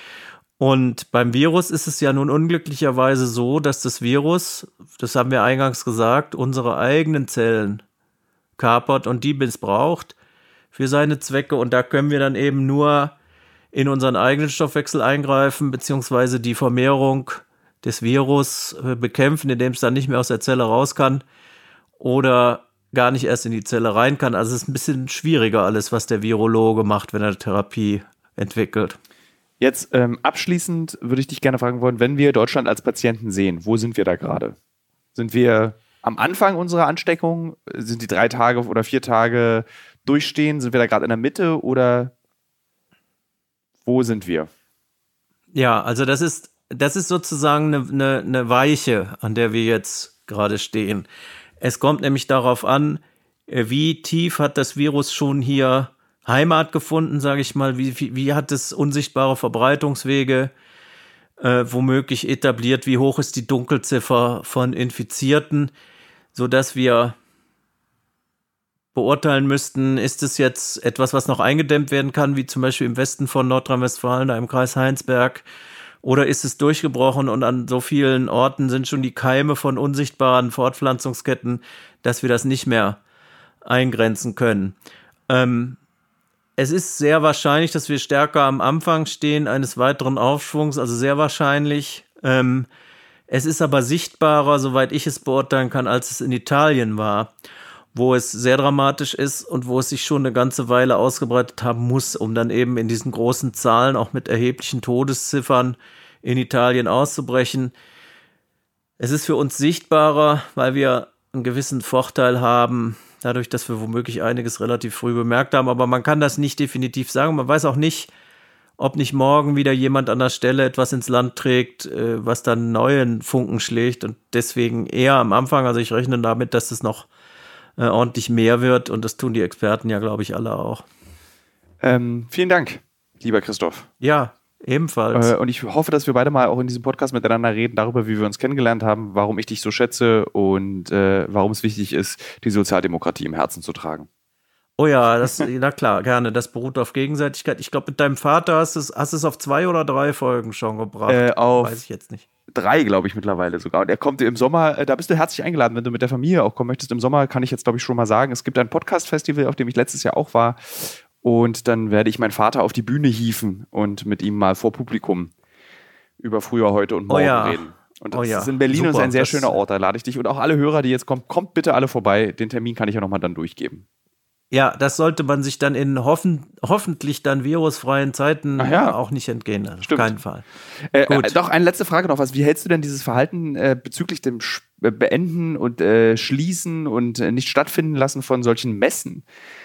Und beim Virus ist es ja nun unglücklicherweise so, dass das Virus, das haben wir eingangs gesagt, unsere eigenen Zellen kapert und die missbraucht für seine Zwecke. Und da können wir dann eben nur in unseren eigenen Stoffwechsel eingreifen, beziehungsweise die Vermehrung des Virus bekämpfen, indem es dann nicht mehr aus der Zelle raus kann oder gar nicht erst in die Zelle rein kann. Also es ist ein bisschen schwieriger alles, was der Virologe macht, wenn er eine Therapie entwickelt. Jetzt ähm, abschließend würde ich dich gerne fragen wollen, wenn wir Deutschland als Patienten sehen, wo sind wir da gerade? Sind wir am Anfang unserer Ansteckung? Sind die drei Tage oder vier Tage durchstehen? Sind wir da gerade in der Mitte oder wo sind wir? Ja, also das ist, das ist sozusagen eine, eine, eine Weiche, an der wir jetzt gerade stehen. Es kommt nämlich darauf an, wie tief hat das Virus schon hier Heimat gefunden, sage ich mal, wie, wie, wie hat es unsichtbare Verbreitungswege äh, womöglich etabliert, wie hoch ist die Dunkelziffer von Infizierten, sodass wir beurteilen müssten, ist es jetzt etwas, was noch eingedämmt werden kann, wie zum Beispiel im Westen von Nordrhein-Westfalen, da im Kreis Heinsberg, oder ist es durchgebrochen und an so vielen Orten sind schon die Keime von unsichtbaren Fortpflanzungsketten, dass wir das nicht mehr eingrenzen können. Ähm, Es ist sehr wahrscheinlich, dass wir stärker am Anfang stehen eines weiteren Aufschwungs, also sehr wahrscheinlich. Ähm, es ist aber sichtbarer, soweit ich es beurteilen kann, als es in Italien war, wo es sehr dramatisch ist und wo es sich schon eine ganze Weile ausgebreitet haben muss, um dann eben in diesen großen Zahlen, auch mit erheblichen Todesziffern in Italien auszubrechen. Es ist für uns sichtbarer, weil wir einen gewissen Vorteil haben, dadurch, dass wir womöglich einiges relativ früh bemerkt haben. Aber man kann das nicht definitiv sagen. Man weiß auch nicht, ob nicht morgen wieder jemand an der Stelle etwas ins Land trägt, was dann neuen Funken schlägt. Und deswegen eher am Anfang, also ich rechne damit, dass es noch äh, ordentlich mehr wird. Und das tun die Experten ja, glaube ich, alle auch. Ähm, vielen Dank, lieber Christoph. Ja, ebenfalls. Äh, und ich hoffe, dass wir beide mal auch in diesem Podcast miteinander reden, darüber, wie wir uns kennengelernt haben, warum ich dich so schätze und äh, warum es wichtig ist, die Sozialdemokratie im Herzen zu tragen. Oh ja, das, na klar, gerne. Das beruht auf Gegenseitigkeit. Ich glaube, mit deinem Vater hast du es, hast es auf zwei oder drei Folgen schon gebracht. Äh, auf Weiß ich jetzt nicht. Drei, glaube ich, mittlerweile sogar. Und er kommt im Sommer, äh, da bist du herzlich eingeladen, wenn du mit der Familie auch kommen möchtest. Im Sommer kann ich jetzt, glaube ich, schon mal sagen, es gibt ein Podcast-Festival, auf dem ich letztes Jahr auch war. Und dann werde ich meinen Vater auf die Bühne hieven und mit ihm mal vor Publikum über früher, heute und morgen oh ja. reden. Und das oh ja. ist in Berlin Super. Und ist ein sehr das schöner Ort, da lade ich dich. Und auch alle Hörer, die jetzt kommen, kommt bitte alle vorbei. Den Termin kann ich ja nochmal dann durchgeben. Ja, das sollte man sich dann in hoffen, hoffentlich dann virusfreien Zeiten ja. auch nicht entgehen. Auf Stimmt. keinen Fall. Äh, Gut. Äh, doch, eine letzte Frage noch. Was, wie hältst du denn dieses Verhalten äh, bezüglich dem Beenden und äh, Schließen und äh, nicht stattfinden lassen von solchen Messen.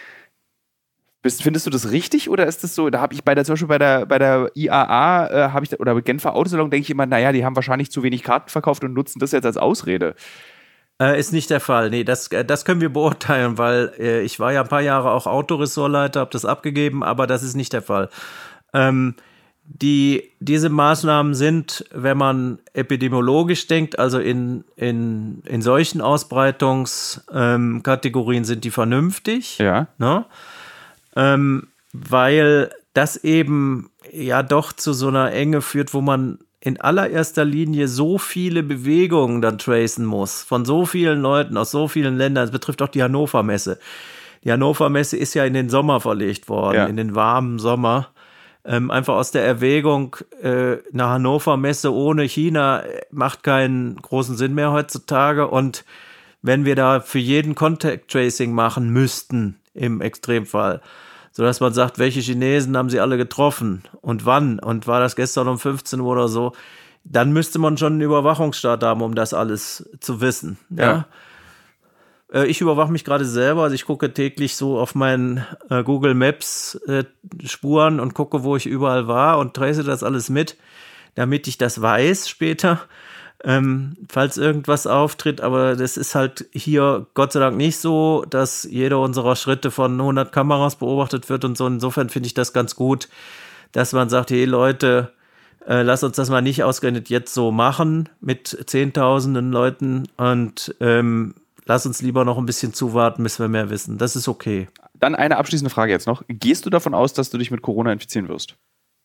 Bist, findest du das richtig oder ist das so, da habe ich bei der, zum Beispiel bei der, bei der I A A äh, habe ich, oder Genfer Autosalon denke ich immer, naja, die haben wahrscheinlich zu wenig Karten verkauft und nutzen das jetzt als Ausrede. Äh, ist nicht der Fall. Nee, das, das können wir beurteilen, weil äh, ich war ja ein paar Jahre auch Autoressortleiter, habe das abgegeben, aber das ist nicht der Fall. Ähm, die, diese Maßnahmen sind, wenn man epidemiologisch denkt, also in, in, in solchen Ausbreitungskategorien ähm, sind die vernünftig. Ja. Ne? Ähm, weil das eben ja doch zu so einer Enge führt, wo man in allererster Linie so viele Bewegungen dann tracen muss, von so vielen Leuten aus so vielen Ländern. Das betrifft auch die Hannover Messe. Die Hannover Messe ist ja in den Sommer verlegt worden, ja. in den warmen Sommer. Ähm, einfach aus der Erwägung, äh, eine Hannover Messe ohne China macht keinen großen Sinn mehr heutzutage. Und wenn wir da für jeden Contact Tracing machen müssten, im Extremfall, sodass man sagt, welche Chinesen haben sie alle getroffen und wann und war das gestern um fünfzehn Uhr oder so, dann müsste man schon einen Überwachungsstaat haben, um das alles zu wissen. Ja. Ja? Äh, ich überwache mich gerade selber, also ich gucke täglich so auf meinen äh, Google Maps äh, Spuren und gucke, wo ich überall war und trace das alles mit, damit ich das weiß später. Ähm, falls irgendwas auftritt, aber das ist halt hier Gott sei Dank nicht so, dass jeder unserer Schritte von hundert Kameras beobachtet wird und so. Insofern finde ich das ganz gut, dass man sagt, hey Leute, äh, lasst uns das mal nicht ausgerechnet jetzt so machen mit zehntausenden Leuten und ähm, lass uns lieber noch ein bisschen zuwarten, bis wir mehr wissen. Das ist okay. Dann eine abschließende Frage jetzt noch. Gehst du davon aus, dass du dich mit Corona infizieren wirst?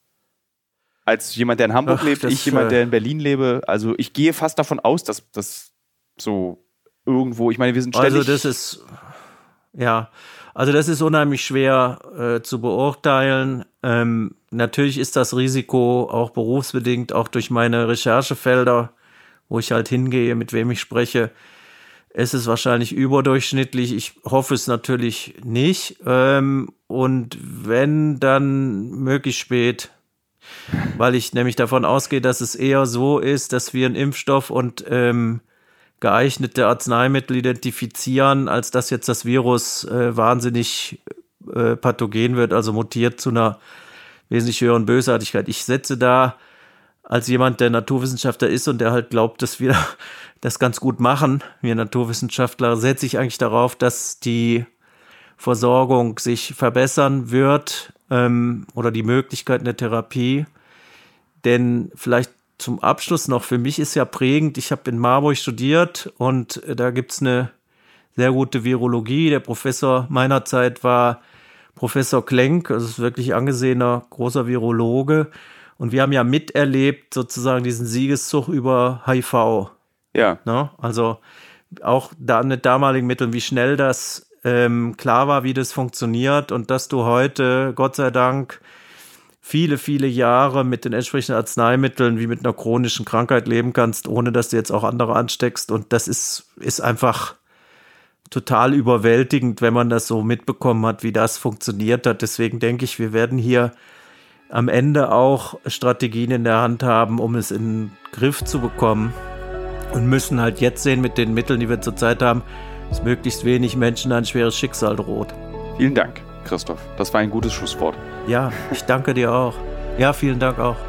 Als jemand, der in Hamburg Ach, lebt, ich jemand, der in Berlin lebe. Also ich gehe fast davon aus, dass das so irgendwo, ich meine, wir sind ständig... Also das ist, ja, also das ist unheimlich schwer äh, zu beurteilen. Ähm, natürlich ist das Risiko auch berufsbedingt, auch durch meine Recherchefelder, wo ich halt hingehe, mit wem ich spreche, ist es wahrscheinlich überdurchschnittlich. Ich hoffe es natürlich nicht. Ähm, und wenn, dann möglichst spät. Weil ich nämlich davon ausgehe, dass es eher so ist, dass wir einen Impfstoff und ähm, geeignete Arzneimittel identifizieren, als dass jetzt das Virus äh, wahnsinnig äh, pathogen wird, also mutiert zu einer wesentlich höheren Bösartigkeit. Ich setze da als jemand, der Naturwissenschaftler ist und der halt glaubt, dass wir das ganz gut machen, wir Naturwissenschaftler, setze ich eigentlich darauf, dass die Versorgung sich verbessern wird, ähm, oder die Möglichkeiten der Therapie. Denn vielleicht zum Abschluss noch, für mich ist ja prägend, ich habe in Marburg studiert und da gibt es eine sehr gute Virologie. Der Professor meiner Zeit war Professor Klenk, das ist wirklich angesehener großer Virologe. Und wir haben ja miterlebt sozusagen diesen Siegeszug über H I V. Ja. Ne? Also auch da mit damaligen Mitteln, wie schnell das ähm, klar war, wie das funktioniert und dass du heute, Gott sei Dank, viele, viele Jahre mit den entsprechenden Arzneimitteln wie mit einer chronischen Krankheit leben kannst, ohne dass du jetzt auch andere ansteckst. Und das ist, ist einfach total überwältigend, wenn man das so mitbekommen hat, wie das funktioniert hat. Deswegen denke ich, wir werden hier am Ende auch Strategien in der Hand haben, um es in den Griff zu bekommen. Und müssen halt jetzt sehen mit den Mitteln, die wir zurzeit haben, dass möglichst wenig Menschen ein schweres Schicksal droht. Vielen Dank, Christoph. Das war ein gutes Schlusswort. Ja, ich danke dir auch. Ja, vielen Dank auch.